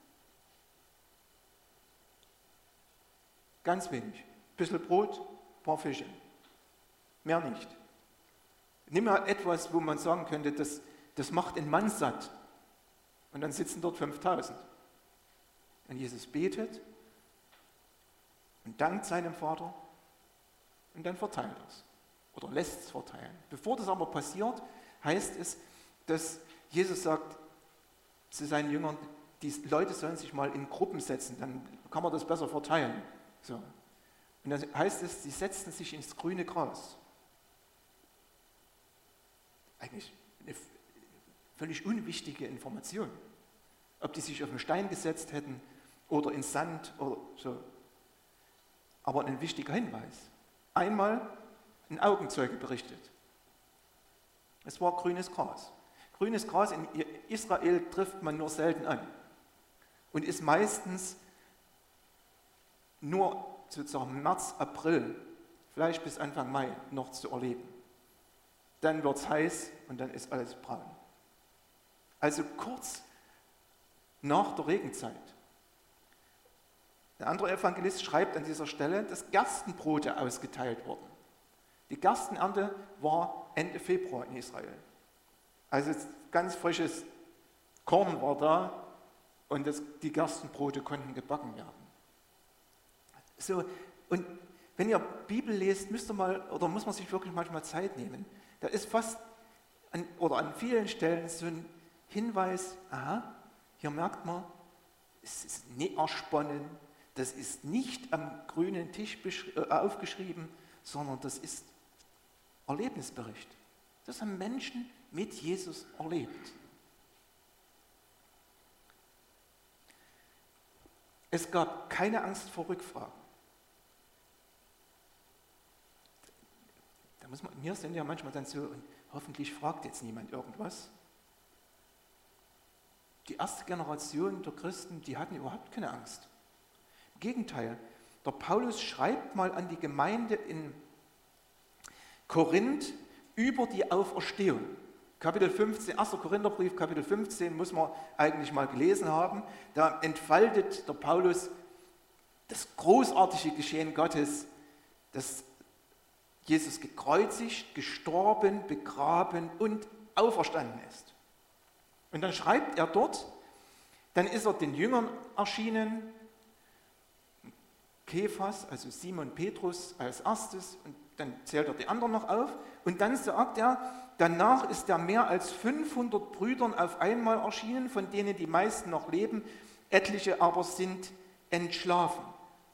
Ganz wenig. Ein bisschen Brot, ein paar Fische. Mehr nicht. Nimm mal etwas, wo man sagen könnte, das macht einen Mann satt. Und dann sitzen dort 5000. Und Jesus betet und dankt seinem Vater und dann verteilt er es. Oder lässt es verteilen. Bevor das aber passiert, heißt es, dass Jesus sagt zu seinen Jüngern, die Leute sollen sich mal in Gruppen setzen, dann kann man das besser verteilen. So. Und dann heißt es, sie setzten sich ins grüne Gras. Eigentlich eine völlig unwichtige Information. Ob die sich auf einen Stein gesetzt hätten oder ins Sand oder so. Aber ein wichtiger Hinweis. Einmal ein Augenzeuge berichtet. Es war grünes Gras. Grünes Gras in Israel trifft man nur selten an und ist meistens nur sozusagen März, April, vielleicht bis Anfang Mai noch zu erleben. Dann wird es heiß und dann ist alles braun. Also kurz nach der Regenzeit. Der andere Evangelist schreibt an dieser Stelle, dass Gerstenbrote ausgeteilt wurden. Die Gerstenernte war Ende Februar in Israel. Also ganz frisches Korn war da und die Gerstenbrote konnten gebacken werden. So, und wenn ihr Bibel lest, muss man sich wirklich manchmal Zeit nehmen. Da ist fast an vielen Stellen so ein Hinweis, aha, hier merkt man, es ist nicht ersponnen, das ist nicht am grünen Tisch aufgeschrieben, sondern das ist Erlebnisbericht. Das haben Menschen mit Jesus erlebt. Es gab keine Angst vor Rückfragen. Wir sind ja manchmal dann so, hoffentlich fragt jetzt niemand irgendwas. Die erste Generation der Christen, die hatten überhaupt keine Angst. Im Gegenteil, der Paulus schreibt mal an die Gemeinde in Korinth über die Auferstehung. Kapitel 15, 1. Korintherbrief, Kapitel 15 muss man eigentlich mal gelesen haben. Da entfaltet der Paulus das großartige Geschehen Gottes, dass Jesus gekreuzigt, gestorben, begraben und auferstanden ist. Und dann schreibt er dort, dann ist er den Jüngern erschienen, Kephas, also Simon Petrus als erstes, und dann zählt er die anderen noch auf. Und dann sagt er, danach ist er mehr als 500 Brüdern auf einmal erschienen, von denen die meisten noch leben, etliche aber sind entschlafen.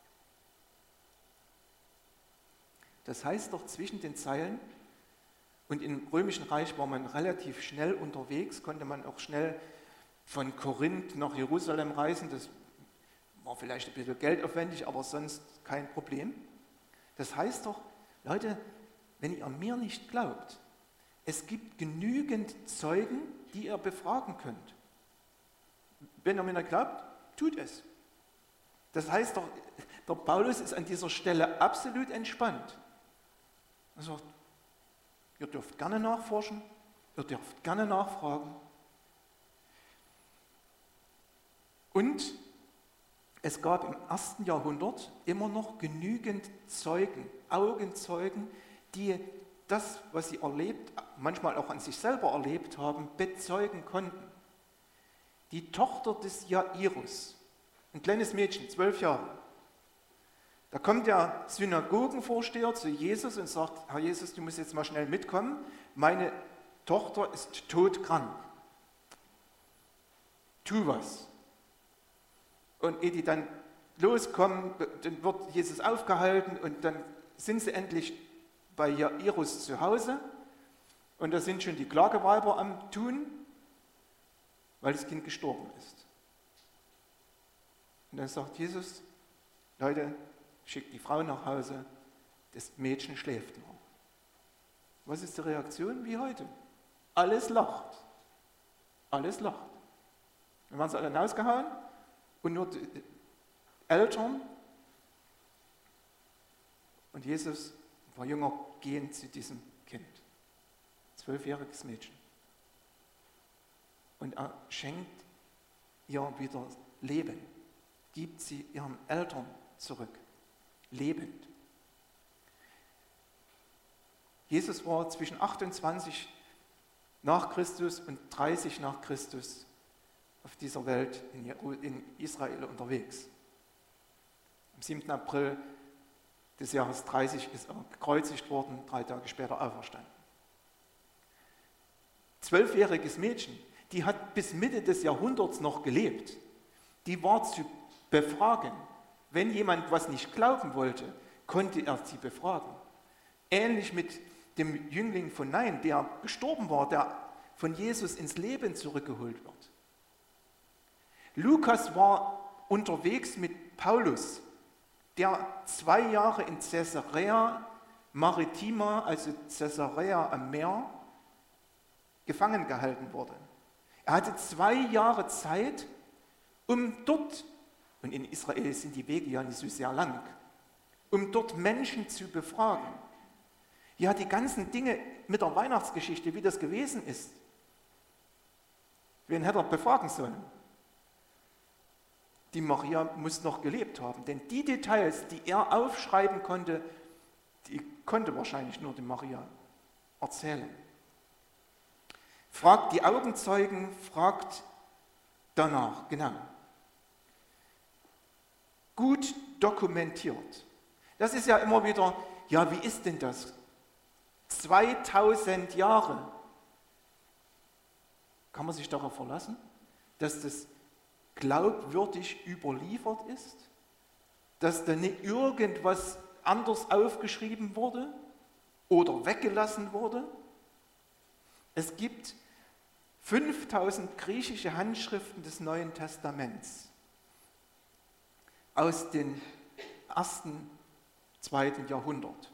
Das heißt doch zwischen den Zeilen, und im Römischen Reich war man relativ schnell unterwegs, konnte man auch schnell von Korinth nach Jerusalem reisen. Das war vielleicht ein bisschen geldaufwendig, aber sonst kein Problem. Das heißt doch, Leute, wenn ihr mir nicht glaubt, es gibt genügend Zeugen, die ihr befragen könnt. Wenn ihr mir nicht glaubt, tut es. Das heißt doch, der Paulus ist an dieser Stelle absolut entspannt. Er sagt, Ihr dürft gerne nachforschen, ihr dürft gerne nachfragen. Und es gab im 1. Jahrhundert immer noch genügend Zeugen, Augenzeugen, die das, was sie erlebt, manchmal auch an sich selber erlebt haben, bezeugen konnten. Die Tochter des Jairus, ein kleines Mädchen, 12 Jahre, da kommt der Synagogenvorsteher zu Jesus und sagt, Herr Jesus, du musst jetzt mal schnell mitkommen, meine Tochter ist todkrank. Tu was. Und ehe die dann loskommen, dann wird Jesus aufgehalten und dann sind sie endlich bei Jairus zu Hause und da sind schon die Klageweiber am Tun, weil das Kind gestorben ist. Und dann sagt Jesus, Leute, schickt die Frau nach Hause, das Mädchen schläft noch. Was ist die Reaktion wie heute? Alles lacht. Alles lacht. Dann waren sie alle rausgehauen und nur die Eltern und Jesus, ein paar Jünger, gehen zu diesem Kind. 12-jähriges Mädchen. Und er schenkt ihr wieder Leben, gibt sie ihren Eltern zurück. Lebend. Jesus war zwischen 28 nach Christus und 30 nach Christus auf dieser Welt in Israel unterwegs. Am 7. April des Jahres 30 ist er gekreuzigt worden, 3 Tage später auferstanden. 12-jähriges Mädchen, die hat bis Mitte des Jahrhunderts noch gelebt. Die war zu befragen. Wenn jemand was nicht glauben wollte, konnte er sie befragen. Ähnlich mit dem Jüngling von Nain, der gestorben war, der von Jesus ins Leben zurückgeholt wird. Lukas war unterwegs mit Paulus, der 2 Jahre in Caesarea Maritima, also Caesarea am Meer, gefangen gehalten wurde. Er hatte 2 Jahre Zeit, um dort, und in Israel sind die Wege ja nicht so sehr lang, um dort Menschen zu befragen. Ja, die ganzen Dinge mit der Weihnachtsgeschichte, wie das gewesen ist. Wen hätte er befragen sollen? Die Maria muss noch gelebt haben, denn die Details, die er aufschreiben konnte, die konnte wahrscheinlich nur die Maria erzählen. Fragt die Augenzeugen, fragt danach, genau. Gut dokumentiert. Das ist ja immer wieder, ja, wie ist denn das? 2000 Jahre. Kann man sich darauf verlassen, dass das glaubwürdig überliefert ist? Dass da nicht irgendwas anders aufgeschrieben wurde oder weggelassen wurde? Es gibt 5000 griechische Handschriften des Neuen Testaments aus dem 1., 2. Jahrhundert.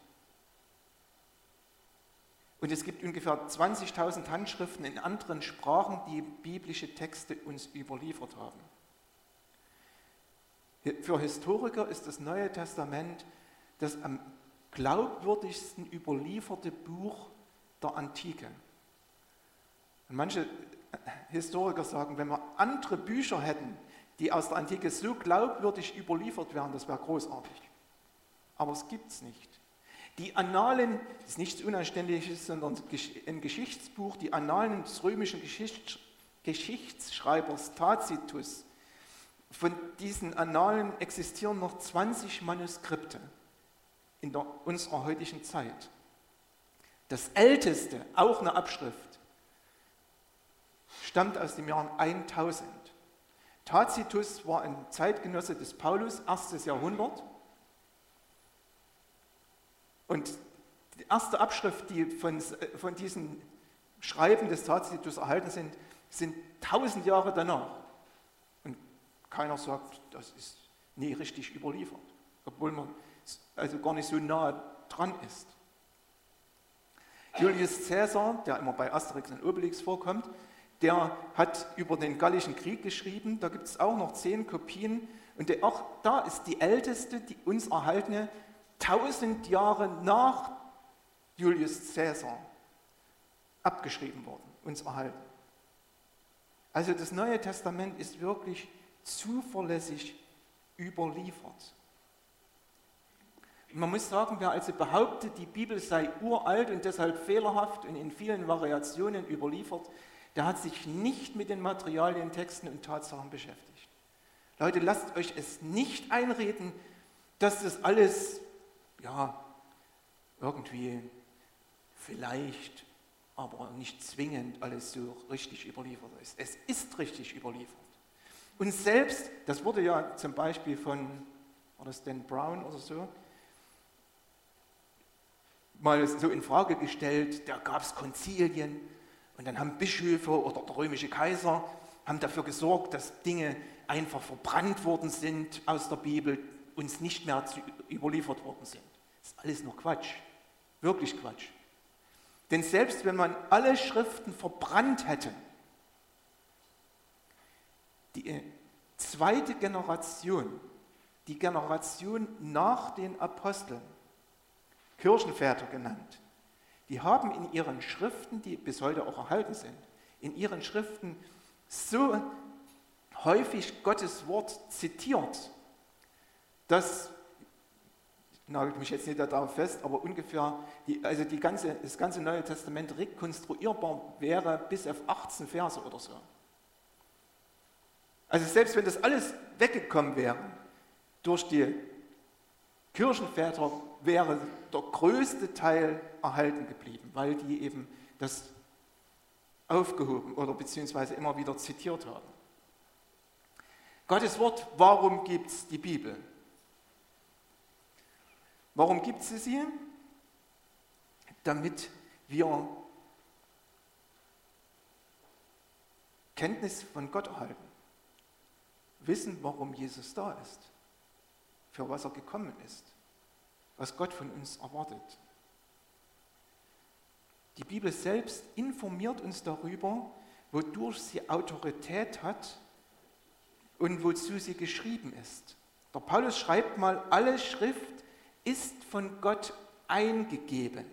Und es gibt ungefähr 20.000 Handschriften in anderen Sprachen, die biblische Texte uns überliefert haben. Für Historiker ist das Neue Testament das am glaubwürdigsten überlieferte Buch der Antike. Und manche Historiker sagen, wenn wir andere Bücher hätten, die aus der Antike so glaubwürdig überliefert wären, das wäre großartig. Aber es gibt es nicht. Die Annalen, das ist nichts Unanständiges, sondern ein Geschichtsbuch, die Annalen des römischen Geschichtsschreibers Tacitus. Von diesen Annalen existieren noch 20 Manuskripte in unserer heutigen Zeit. Das älteste, auch eine Abschrift, stammt aus dem Jahr 1000. Tacitus war ein Zeitgenosse des Paulus, 1. Jahrhundert. Und die erste Abschrift, die von diesen Schreiben des Tacitus erhalten sind 1000 Jahre danach. Und keiner sagt, das ist nie richtig überliefert, obwohl man also gar nicht so nah dran ist. Julius Caesar, der immer bei Asterix und Obelix vorkommt, der hat über den Gallischen Krieg geschrieben, da gibt es auch noch 10 Kopien und auch da ist die älteste, die uns erhaltene, 1000 Jahre nach Julius Caesar abgeschrieben worden, uns erhalten. Also das Neue Testament ist wirklich zuverlässig überliefert. Man muss sagen, wer also behauptet, die Bibel sei uralt und deshalb fehlerhaft und in vielen Variationen überliefert, der hat sich nicht mit den Materialien, Texten und Tatsachen beschäftigt. Leute, lasst euch es nicht einreden, dass das alles, irgendwie vielleicht, aber nicht zwingend alles so richtig überliefert ist. Es ist richtig überliefert. Und selbst, das wurde ja zum Beispiel von, war das Dan Brown oder so, mal so in Frage gestellt, da gab es Konzilien und dann haben Bischöfe oder der römische Kaiser haben dafür gesorgt, dass Dinge einfach verbrannt worden sind aus der Bibel, uns nicht mehr überliefert worden sind. Das ist alles nur Quatsch, wirklich Quatsch. Denn selbst wenn man alle Schriften verbrannt hätte, die zweite Generation, die Generation nach den Aposteln, Kirchenväter genannt, die haben in ihren Schriften, die bis heute auch erhalten sind, in ihren Schriften so häufig Gottes Wort zitiert, dass, ich nagel mich jetzt nicht darauf fest, aber ungefähr das ganze Neue Testament rekonstruierbar wäre bis auf 18 Verse oder so. Also selbst wenn das alles weggekommen wäre, durch die Kirchenväter wäre der größte Teil erhalten geblieben, weil die eben das aufgehoben oder beziehungsweise immer wieder zitiert haben. Gottes Wort, warum gibt es die Bibel? Warum gibt es sie? Damit wir Kenntnis von Gott erhalten, wissen, warum Jesus da ist, für was er gekommen ist, was Gott von uns erwartet. Die Bibel selbst informiert uns darüber, wodurch sie Autorität hat und wozu sie geschrieben ist. Der Paulus schreibt mal, alle Schrift ist von Gott eingegeben.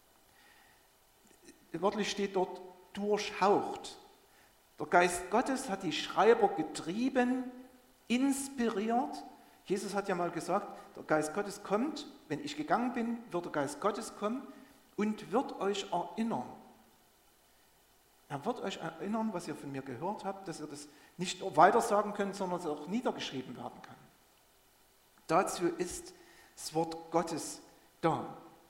Wörtlich steht dort durchhaucht. Der Geist Gottes hat die Schreiber getrieben, inspiriert. Jesus hat ja mal gesagt, der Geist Gottes kommt, wenn ich gegangen bin, wird der Geist Gottes kommen und wird euch erinnern. Er wird euch erinnern, was ihr von mir gehört habt, dass ihr das nicht nur weitersagen könnt, sondern dass es auch niedergeschrieben werden kann. Dazu ist das Wort Gottes da.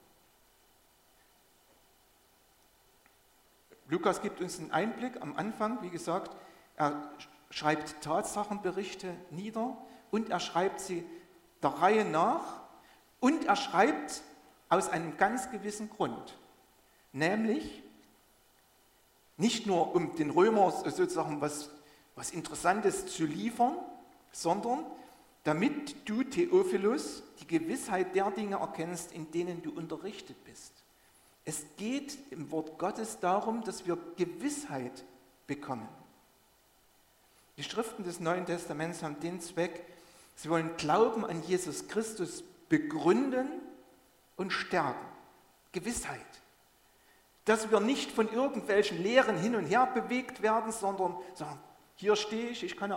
Lukas gibt uns einen Einblick am Anfang, wie gesagt, er schreibt Tatsachenberichte nieder und er schreibt sie der Reihe nach und er schreibt aus einem ganz gewissen Grund, nämlich nicht nur um den Römern sozusagen was Interessantes zu liefern, sondern damit du, Theophilus, die Gewissheit der Dinge erkennst, in denen du unterrichtet bist. Es geht im Wort Gottes darum, dass wir Gewissheit bekommen. Die Schriften des Neuen Testaments haben den Zweck, sie wollen Glauben an Jesus Christus begründen und stärken. Gewissheit. Dass wir nicht von irgendwelchen Lehren hin und her bewegt werden, sondern sagen, hier stehe ich kann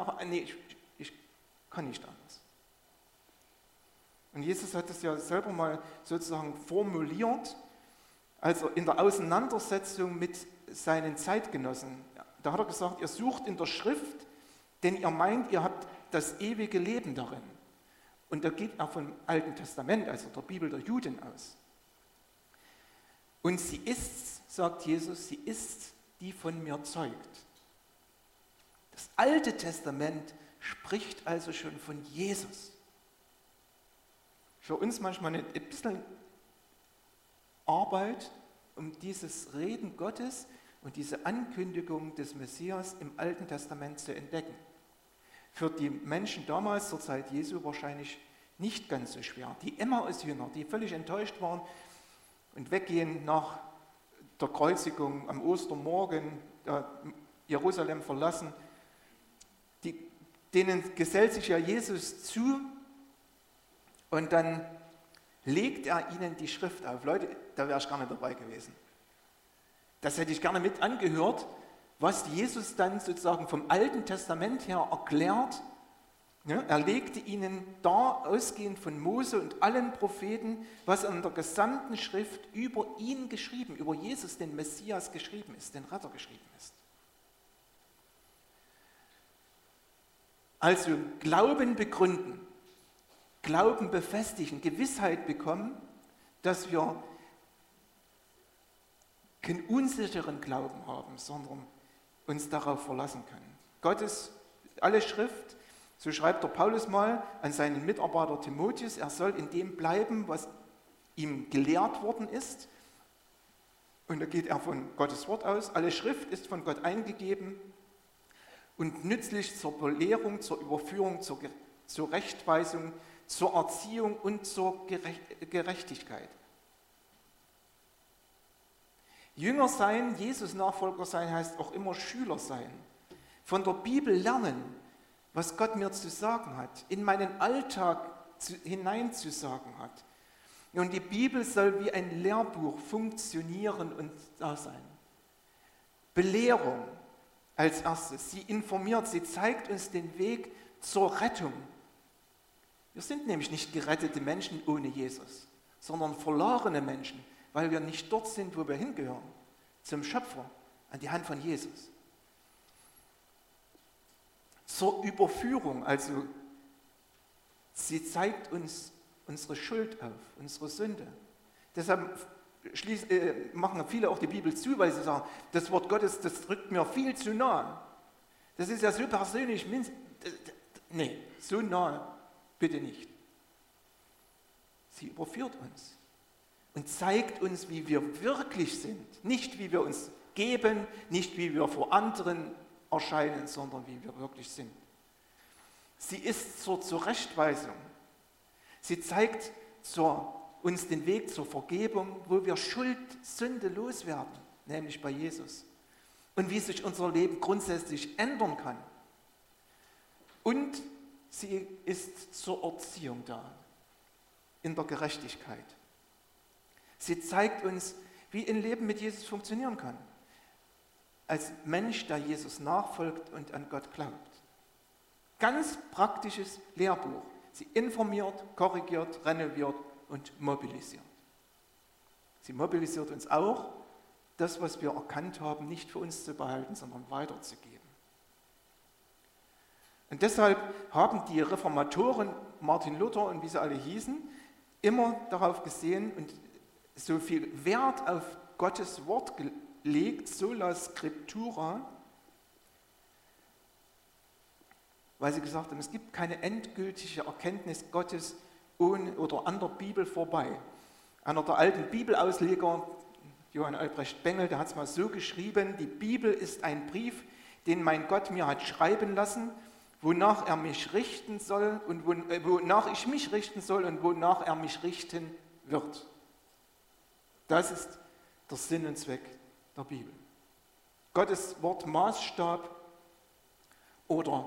nicht anders. Und Jesus hat es ja selber mal sozusagen formuliert, also in der Auseinandersetzung mit seinen Zeitgenossen. Da hat er gesagt, ihr sucht in der Schrift, denn ihr meint, ihr habt das ewige Leben darin. Und da geht er vom Alten Testament, also der Bibel der Juden aus. Und sie ist, sagt Jesus, sie ist, die von mir zeugt. Das Alte Testament spricht also schon von Jesus. Für uns manchmal ein bisschen Arbeit, um dieses Reden Gottes und diese Ankündigung des Messias im Alten Testament zu entdecken. Für die Menschen damals zur Zeit Jesu wahrscheinlich nicht ganz so schwer. Die Emmaus-Jünger, die völlig enttäuscht waren und weggehen nach der Kreuzigung am Ostermorgen, Jerusalem verlassen, denen gesellt sich ja Jesus zu und dann legt er ihnen die Schrift auf. Leute, da wäre ich gar nicht dabei gewesen. Das hätte ich gerne mit angehört, was Jesus dann sozusagen vom Alten Testament her erklärt. Ja, er legte ihnen dar, ausgehend von Mose und allen Propheten, was in der gesamten Schrift über ihn geschrieben, über Jesus, den Messias geschrieben ist, den Retter geschrieben ist. Also Glauben begründen, Glauben befestigen, Gewissheit bekommen, dass wir keinen unsicheren Glauben haben, sondern uns darauf verlassen können. Gottes, alle Schrift, so schreibt der Paulus mal an seinen Mitarbeiter Timotheus, er soll in dem bleiben, was ihm gelehrt worden ist. Und da geht er von Gottes Wort aus. Alle Schrift ist von Gott eingegeben und nützlich zur Belehrung, zur Überführung, zur Rechtweisung, zur Erziehung und zur Gerechtigkeit. Jünger sein, Jesus-Nachfolger sein, heißt auch immer Schüler sein. Von der Bibel lernen, was Gott mir zu sagen hat, in meinen Alltag hineinzusagen hat. Und die Bibel soll wie ein Lehrbuch funktionieren und da sein. Belehrung als erstes. Sie informiert, sie zeigt uns den Weg zur Rettung. Wir sind nämlich nicht gerettete Menschen ohne Jesus, sondern verlorene Menschen, weil wir nicht dort sind, wo wir hingehören, zum Schöpfer, an die Hand von Jesus. Zur Überführung, also sie zeigt uns unsere Schuld auf, unsere Sünde. Deshalb machen viele auch die Bibel zu, weil sie sagen, das Wort Gottes, das drückt mir viel zu nahe. Das ist ja so persönlich, nee, so nahe, bitte nicht. Sie überführt uns und zeigt uns, wie wir wirklich sind. Nicht, wie wir uns geben, nicht, wie wir vor anderen erscheinen, sondern wie wir wirklich sind. Sie ist zur Zurechtweisung. Sie zeigt uns den Weg zur Vergebung, wo wir Schuld, Sünde loswerden, nämlich bei Jesus. Und wie sich unser Leben grundsätzlich ändern kann. Und sie ist zur Erziehung da, in der Gerechtigkeit. Sie zeigt uns, wie ein Leben mit Jesus funktionieren kann. Als Mensch, der Jesus nachfolgt und an Gott glaubt. Ganz praktisches Lehrbuch. Sie informiert, korrigiert, renoviert und mobilisiert. Sie mobilisiert uns auch, das, was wir erkannt haben, nicht für uns zu behalten, sondern weiterzugeben. Und deshalb haben die Reformatoren, Martin Luther und wie sie alle hießen, immer darauf gesehen und so viel Wert auf Gottes Wort gelegt, sola scriptura, weil sie gesagt haben, es gibt keine endgültige Erkenntnis Gottes oder an der Bibel vorbei. Einer der alten Bibelausleger, Johann Albrecht Bengel, der hat es mal so geschrieben, die Bibel ist ein Brief, den mein Gott mir hat schreiben lassen, wonach er mich richten soll und wonach ich mich richten soll und wonach er mich richten wird. Das ist der Sinn und Zweck der Bibel. Gottes Wort Maßstab oder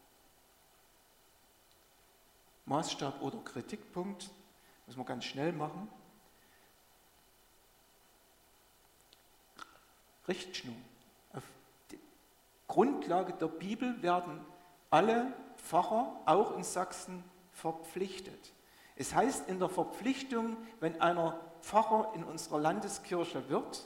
Kritikpunkt, muss man ganz schnell machen. Richtschnur. Auf die Grundlage der Bibel werden alle Pfarrer, auch in Sachsen, verpflichtet. Es heißt in der Verpflichtung, wenn einer Pfarrer in unserer Landeskirche wird,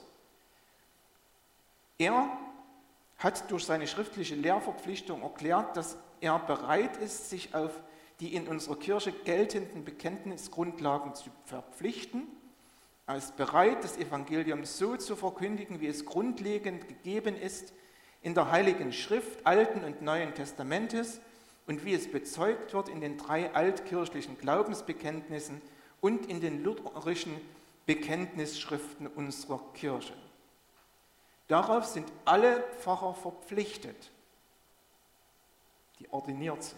er hat durch seine schriftliche Lehrverpflichtung erklärt, dass er bereit ist, sich auf die in unserer Kirche geltenden Bekenntnisgrundlagen zu verpflichten. Er ist bereit, das Evangelium so zu verkündigen, wie es grundlegend gegeben ist in der Heiligen Schrift, Alten und Neuen Testamentes und wie es bezeugt wird in den 3 altkirchlichen Glaubensbekenntnissen und in den lutherischen Bekenntnisschriften unserer Kirche. Darauf sind alle Pfarrer verpflichtet, die ordiniert sind.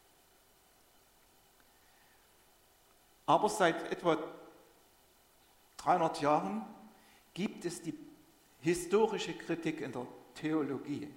Aber seit etwa 300 Jahren gibt es die historische Kritik in der Theologie,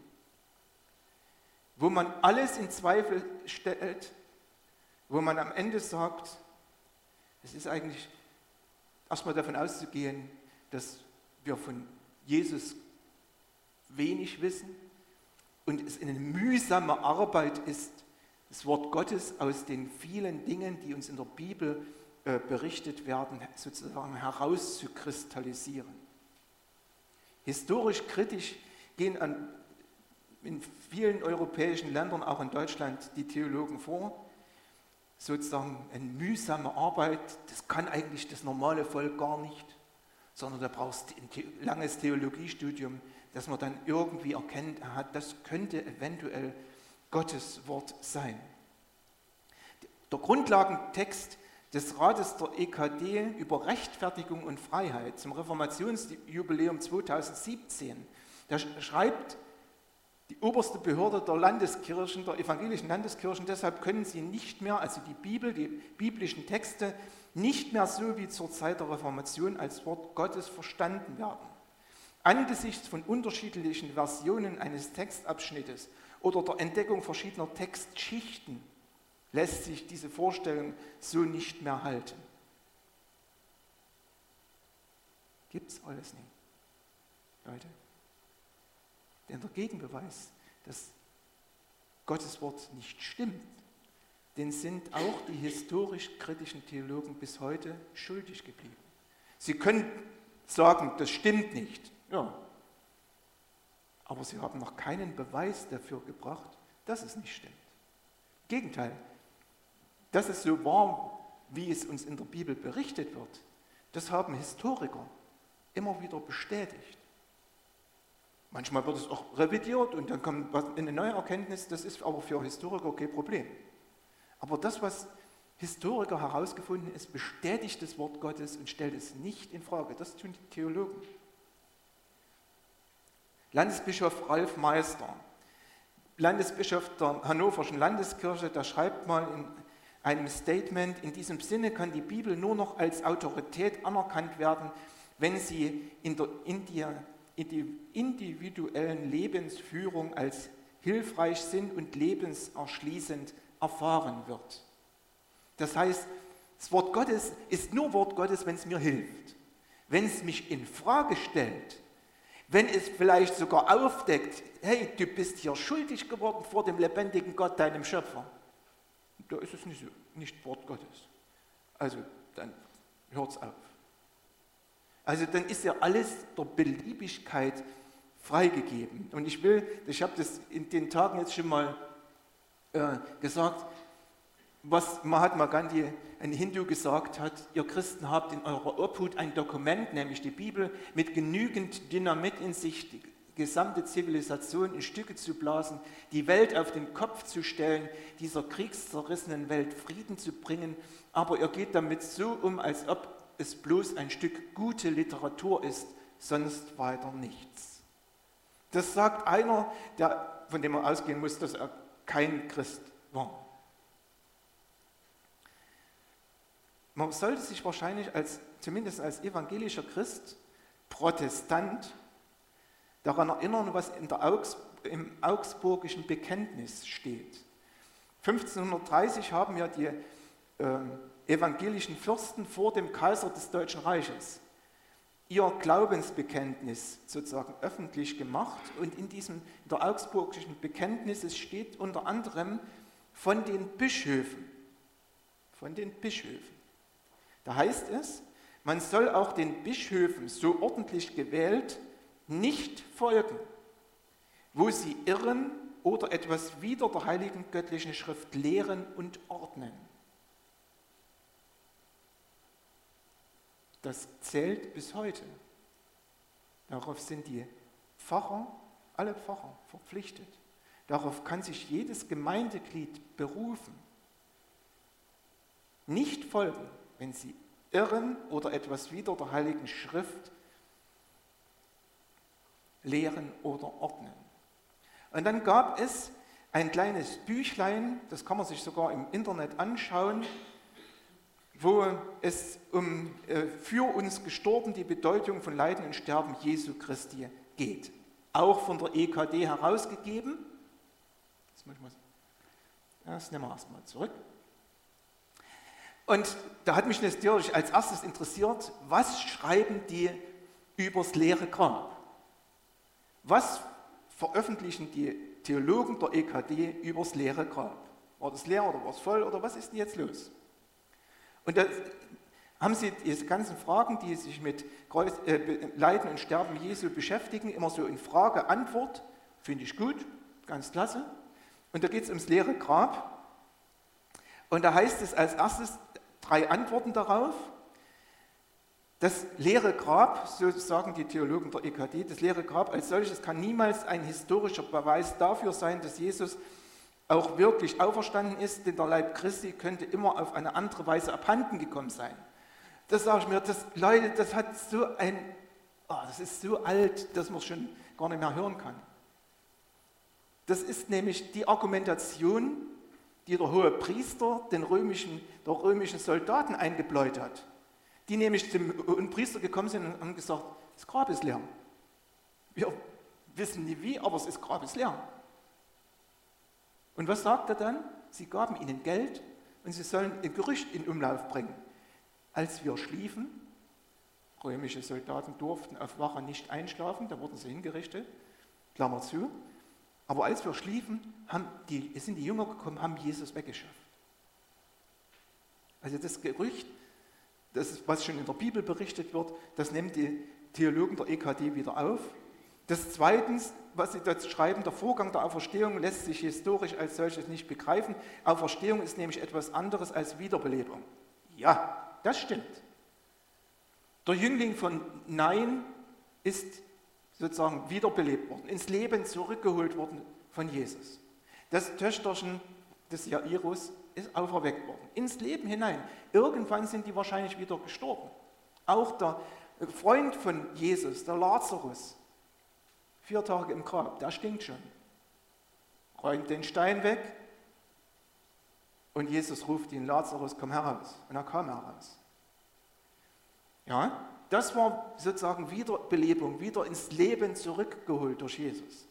wo man alles in Zweifel stellt, wo man am Ende sagt, es ist eigentlich erstmal davon auszugehen, dass wir von Jesus wenig wissen und es eine mühsame Arbeit ist, das Wort Gottes aus den vielen Dingen, die uns in der Bibel berichtet werden, sozusagen herauszukristallisieren. Historisch kritisch gehen in vielen europäischen Ländern, auch in Deutschland, die Theologen vor. Sozusagen eine mühsame Arbeit, das kann eigentlich das normale Volk gar nicht, sondern da brauchst du ein langes Theologiestudium, dass man dann irgendwie erkennt, das könnte eventuell Gottes Wort sein. Der Grundlagentext des Rates der EKD über Rechtfertigung und Freiheit zum Reformationsjubiläum 2017, da schreibt die oberste Behörde der Landeskirchen, der evangelischen Landeskirchen, deshalb können sie nicht mehr, also die Bibel, die biblischen Texte, nicht mehr so wie zur Zeit der Reformation als Wort Gottes verstanden werden. Angesichts von unterschiedlichen Versionen eines Textabschnittes oder der Entdeckung verschiedener Textschichten lässt sich diese Vorstellung so nicht mehr halten. Gibt es alles nicht, Leute. Denn der Gegenbeweis, dass Gottes Wort nicht stimmt, den sind auch die historisch kritischen Theologen bis heute schuldig geblieben. Sie können sagen, das stimmt nicht, ja, aber sie haben noch keinen Beweis dafür gebracht, dass es nicht stimmt. Im Gegenteil, dass es so war, wie es uns in der Bibel berichtet wird, das haben Historiker immer wieder bestätigt. Manchmal wird es auch revidiert und dann kommt eine neue Erkenntnis, das ist aber für Historiker kein Problem. Aber das, was Historiker herausgefunden haben, bestätigt das Wort Gottes und stellt es nicht in Frage. Das tun die Theologen. Landesbischof Ralf Meister, Landesbischof der Hannoverschen Landeskirche, der schreibt mal in einem Statement, in diesem Sinne kann die Bibel nur noch als Autorität anerkannt werden, wenn sie in der individuellen Lebensführung als hilfreich sind und lebenserschließend erfahren wird. Das heißt, das Wort Gottes ist nur Wort Gottes, wenn es mir hilft, wenn es mich in Frage stellt, wenn es vielleicht sogar aufdeckt, hey, du bist hier schuldig geworden vor dem lebendigen Gott, deinem Schöpfer. Da ist es nicht Wort Gottes. Also dann hört es auf. Also dann ist ja alles der Beliebigkeit freigegeben. Und ich habe das in den Tagen jetzt schon mal gesagt, was Mahatma Gandhi, ein Hindu, gesagt hat: Ihr Christen habt in eurer Obhut ein Dokument, nämlich die Bibel, mit genügend Dynamit in sich, die gesamte Zivilisation in Stücke zu blasen, die Welt auf den Kopf zu stellen, dieser kriegszerrissenen Welt Frieden zu bringen, aber ihr geht damit so um, als ob es bloß ein Stück gute Literatur ist, sonst weiter nichts. Das sagt einer, von dem man ausgehen muss, dass er kein Christ war. Man sollte sich wahrscheinlich zumindest als evangelischer Christ, Protestant, daran erinnern, was im Augsburgischen Bekenntnis steht. 1530 haben ja die evangelischen Fürsten vor dem Kaiser des Deutschen Reiches ihr Glaubensbekenntnis sozusagen öffentlich gemacht, und in der Augsburgischen Bekenntnis steht unter anderem von den Bischöfen. Da heißt es, man soll auch den Bischöfen, so ordentlich gewählt, nicht folgen, wo sie irren oder etwas wider der heiligen göttlichen Schrift lehren und ordnen. Das zählt bis heute. Darauf sind die Pfarrer, alle Pfarrer, verpflichtet. Darauf kann sich jedes Gemeindeglied berufen. Nicht folgen, wenn sie irren oder etwas wider der heiligen Schrift lehren oder ordnen. Und dann gab es ein kleines Büchlein, das kann man sich sogar im Internet anschauen, wo es für uns gestorben die Bedeutung von Leiden und Sterben Jesu Christi geht. Auch von der EKD herausgegeben. Das nehmen wir erstmal zurück. Und da hat mich natürlich als erstes interessiert, was schreiben die übers leere Grab? Was veröffentlichen die Theologen der EKD über das leere Grab? War das leer oder war es voll oder was ist denn jetzt los? Und da haben sie diese ganzen Fragen, die sich mit Leiden und Sterben Jesu beschäftigen, immer so in Frage, Antwort, finde ich gut, ganz klasse. Und da geht es ums leere Grab. Und da heißt es als erstes 3 Antworten darauf. Das leere Grab, so sagen die Theologen der EKD, das leere Grab als solches kann niemals ein historischer Beweis dafür sein, dass Jesus auch wirklich auferstanden ist, denn der Leib Christi könnte immer auf eine andere Weise abhanden gekommen sein. Das sage ich mir, Leute, das hat so das ist so alt, dass man es schon gar nicht mehr hören kann. Das ist nämlich die Argumentation, die der hohe Priester der römischen Soldaten eingebläut hat. Die nämlich zum hohen Priester gekommen sind und haben gesagt, das Grab ist leer. Wir wissen nicht wie, aber das Grab ist leer. Und was sagt er dann? Sie gaben ihnen Geld und sie sollen ein Gerücht in Umlauf bringen. Als wir schliefen, römische Soldaten durften auf Wache nicht einschlafen, da wurden sie hingerichtet, Klammer zu, aber als wir schliefen, sind die Jünger gekommen, haben Jesus weggeschafft. Also das Gerücht, was schon in der Bibel berichtet wird, das nimmt die Theologen der EKD wieder auf. Das Zweitens, was sie dazu schreiben, der Vorgang der Auferstehung lässt sich historisch als solches nicht begreifen. Auferstehung ist nämlich etwas anderes als Wiederbelebung. Ja, das stimmt. Der Jüngling von Nain ist sozusagen wiederbelebt worden, ins Leben zurückgeholt worden von Jesus. Das Töchterchen des Jairus ist auferweckt worden, ins Leben hinein. Irgendwann sind die wahrscheinlich wieder gestorben. Auch der Freund von Jesus, der Lazarus, 4 Tage im Grab, der stinkt schon. Räumt den Stein weg und Jesus ruft ihn, Lazarus, komm heraus. Und er kam heraus. Ja, das war sozusagen Wiederbelebung, wieder ins Leben zurückgeholt durch Jesus.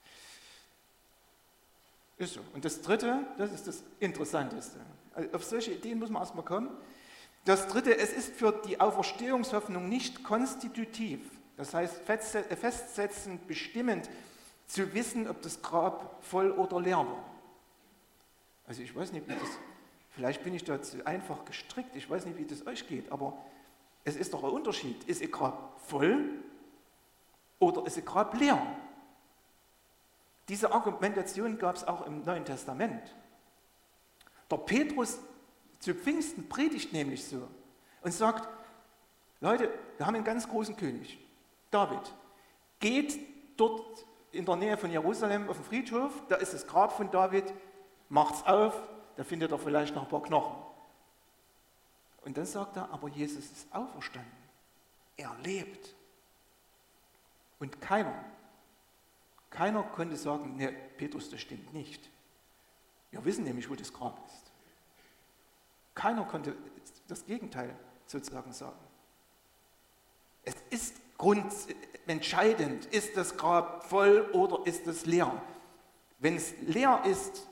Ist so. Und das Dritte, das ist das Interessanteste. Also auf solche Ideen muss man erstmal kommen. Das Dritte, es ist für die Auferstehungshoffnung nicht konstitutiv, das heißt festsetzend, bestimmend, zu wissen, ob das Grab voll oder leer war. Also ich weiß nicht, vielleicht bin ich da zu einfach gestrickt, ich weiß nicht, wie das euch geht, aber es ist doch ein Unterschied. Ist ein Grab voll oder ist ein Grab leer? Diese Argumentation gab es auch im Neuen Testament. Der Petrus zu Pfingsten predigt nämlich so und sagt, Leute, wir haben einen ganz großen König, David. Geht dort in der Nähe von Jerusalem auf den Friedhof, da ist das Grab von David, macht's auf, da findet ihr vielleicht noch ein paar Knochen. Und dann sagt er, aber Jesus ist auferstanden. Er lebt. Und keiner konnte sagen, ne, Petrus, das stimmt nicht. Wir wissen nämlich, wo das Grab ist. Keiner konnte das Gegenteil sozusagen sagen. Es ist entscheidend, ist das Grab voll oder ist es leer? Wenn es leer ist,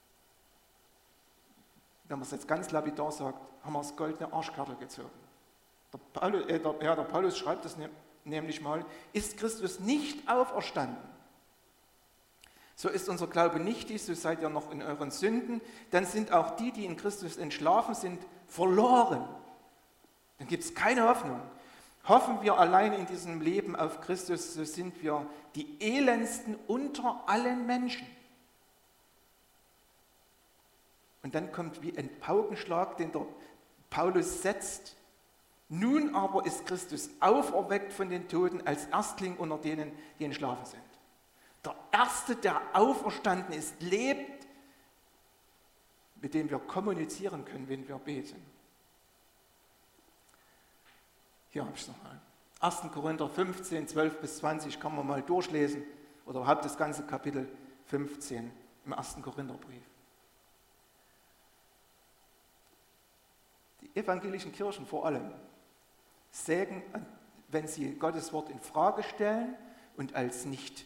wenn man es jetzt ganz lapidar sagt, haben wir das goldene Arschkarte gezogen. Der Paulus schreibt es nämlich mal, ist Christus nicht auferstanden, so ist unser Glaube nichtig, so seid ihr noch in euren Sünden, dann sind auch die, die in Christus entschlafen sind, verloren. Dann gibt es keine Hoffnung. Hoffen wir allein in diesem Leben auf Christus, so sind wir die elendsten unter allen Menschen. Und dann kommt wie ein Paukenschlag, den der Paulus setzt. Nun aber ist Christus auferweckt von den Toten als Erstling unter denen, die entschlafen sind. Der Erste, der auferstanden ist, lebt, mit dem wir kommunizieren können, wenn wir beten. Hier habe ich es nochmal. 1. Korinther 15, 12 bis 20 kann man mal durchlesen oder überhaupt das ganze Kapitel 15 im 1. Korintherbrief. Die evangelischen Kirchen vor allem sägen, wenn sie Gottes Wort in Frage stellen und als nicht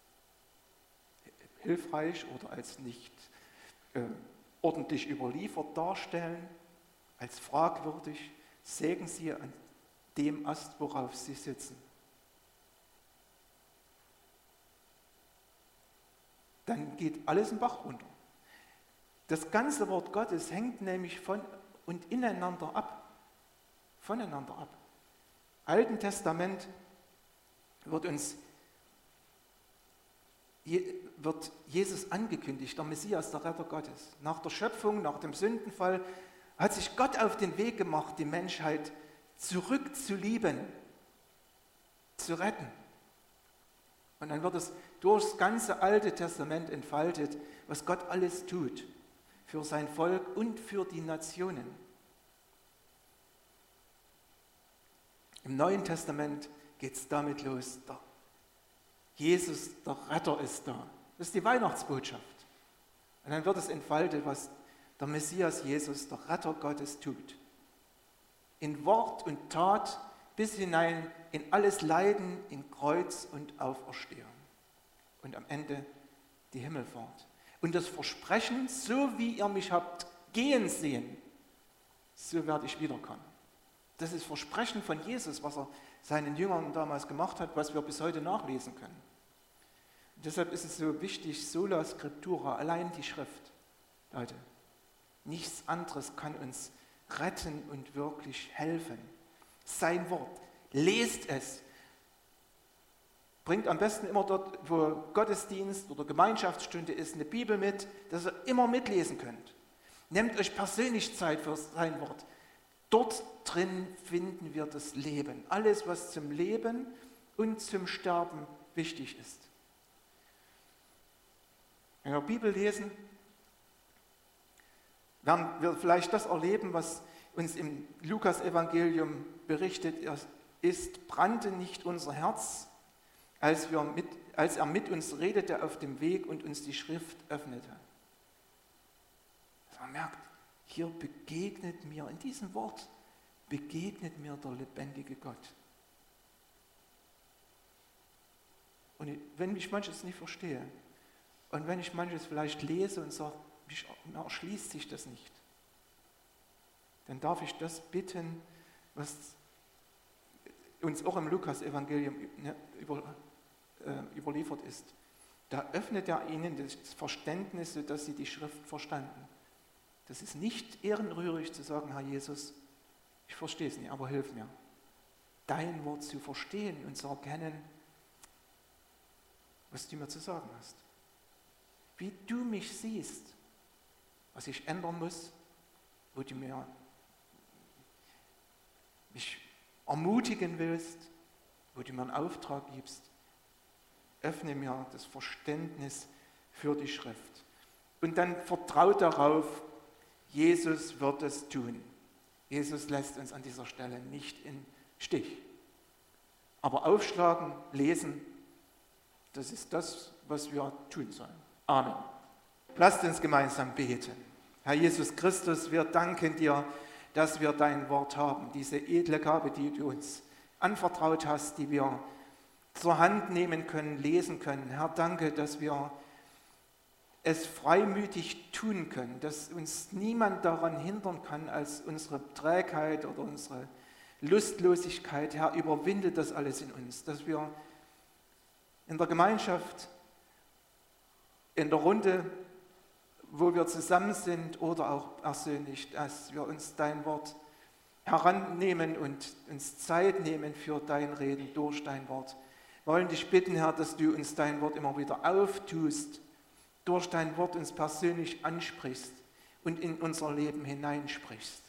hilfreich oder als nicht ordentlich überliefert darstellen, als fragwürdig, sägen sie an dem Ast, worauf sie sitzen. dann geht alles im Bach runter. Das ganze Wort Gottes hängt nämlich von und ineinander ab. Voneinander ab. Im Alten Testament wird Jesus angekündigt, der Messias, der Retter Gottes. Nach der Schöpfung, nach dem Sündenfall, hat sich Gott auf den Weg gemacht, die Menschheit zurückzulieben, zu retten. Und dann wird es durch das ganze Alte Testament entfaltet, was Gott alles tut für sein Volk und für die Nationen. Im Neuen Testament geht es damit los. Jesus, der Retter, ist da. Das ist die Weihnachtsbotschaft. Und dann wird es entfaltet, was der Messias Jesus, der Retter Gottes, tut. In Wort und Tat bis hinein in alles Leiden, in Kreuz und Auferstehung. Und am Ende die Himmelfahrt. Und das Versprechen, so wie ihr mich habt gehen sehen, so werde ich wiederkommen. Das ist das Versprechen von Jesus, was er seinen Jüngern damals gemacht hat, was wir bis heute nachlesen können. Und deshalb ist es so wichtig, sola scriptura, allein die Schrift. Leute, nichts anderes kann uns retten und wirklich helfen. Sein Wort, lest es. Bringt am besten immer dort, wo Gottesdienst oder Gemeinschaftsstunde ist, eine Bibel mit, dass ihr immer mitlesen könnt. Nehmt euch persönlich Zeit für sein Wort. Dort drin finden wir das Leben. Alles, was zum Leben und zum Sterben wichtig ist. Wenn wir Bibel lesen, werden wir vielleicht das erleben, was uns im Lukas-Evangelium berichtet ist, brannte nicht unser Herz, als er mit uns redete auf dem Weg und uns die Schrift öffnete. Also man merkt, hier begegnet mir, in diesem Wort begegnet mir der lebendige Gott. Und wenn ich manches nicht verstehe und wenn ich manches vielleicht lese und sage, mir erschließt sich das nicht, dann darf ich das bitten, was uns auch im Lukas-Evangelium überliefert ist. Da öffnet er ihnen das Verständnis, sodass sie die Schrift verstanden. Das ist nicht ehrenrührig zu sagen, Herr Jesus, ich verstehe es nicht, aber hilf mir. Dein Wort zu verstehen und zu erkennen, was du mir zu sagen hast. Wie du mich siehst, was ich ändern muss, wo du mich ermutigen willst, wo du mir einen Auftrag gibst. Öffne mir das Verständnis für die Schrift. Und dann vertraut darauf, Jesus wird es tun. Jesus lässt uns an dieser Stelle nicht im Stich. Aber aufschlagen, lesen, das ist das, was wir tun sollen. Amen. Lasst uns gemeinsam beten. Herr Jesus Christus, wir danken dir, dass wir dein Wort haben, diese edle Gabe, die du uns anvertraut hast, die wir zur Hand nehmen können, lesen können. Herr, danke, dass wir es freimütig tun können, dass uns niemand daran hindern kann, als unsere Trägheit oder unsere Lustlosigkeit. Herr, überwinde das alles in uns, dass wir in der Gemeinschaft, in der Runde, wo wir zusammen sind oder auch persönlich, dass wir uns dein Wort herannehmen und uns Zeit nehmen für dein Reden durch dein Wort. Wir wollen dich bitten, Herr, dass du uns dein Wort immer wieder auftust, durch dein Wort uns persönlich ansprichst und in unser Leben hineinsprichst.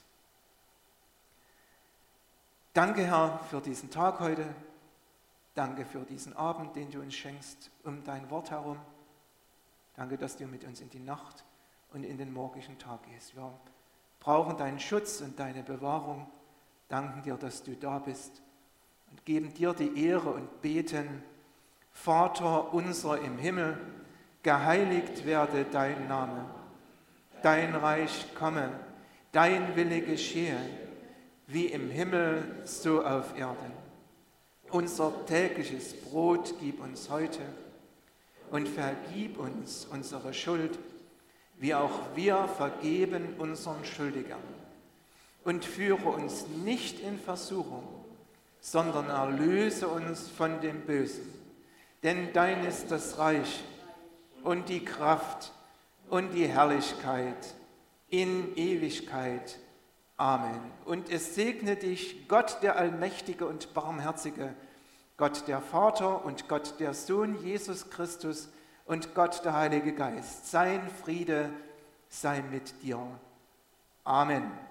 Danke, Herr, für diesen Tag heute. Danke für diesen Abend, den du uns schenkst, um dein Wort herum. Danke, dass du mit uns in die Nacht und in den morgigen Tag gehst. Wir brauchen deinen Schutz und deine Bewahrung. Danken dir, dass du da bist und geben dir die Ehre und beten, Vater unser im Himmel, geheiligt werde dein Name, dein Reich komme, dein Wille geschehe, wie im Himmel, so auf Erden. Unser tägliches Brot gib uns heute und vergib uns unsere Schuld, wie auch wir vergeben unseren Schuldigern. Und führe uns nicht in Versuchung, sondern erlöse uns von dem Bösen. Denn dein ist das Reich und die Kraft und die Herrlichkeit in Ewigkeit. Amen. Und es segne dich Gott, der Allmächtige und Barmherzige, Gott der Vater und Gott der Sohn Jesus Christus und Gott der Heilige Geist. Sein Friede sei mit dir. Amen.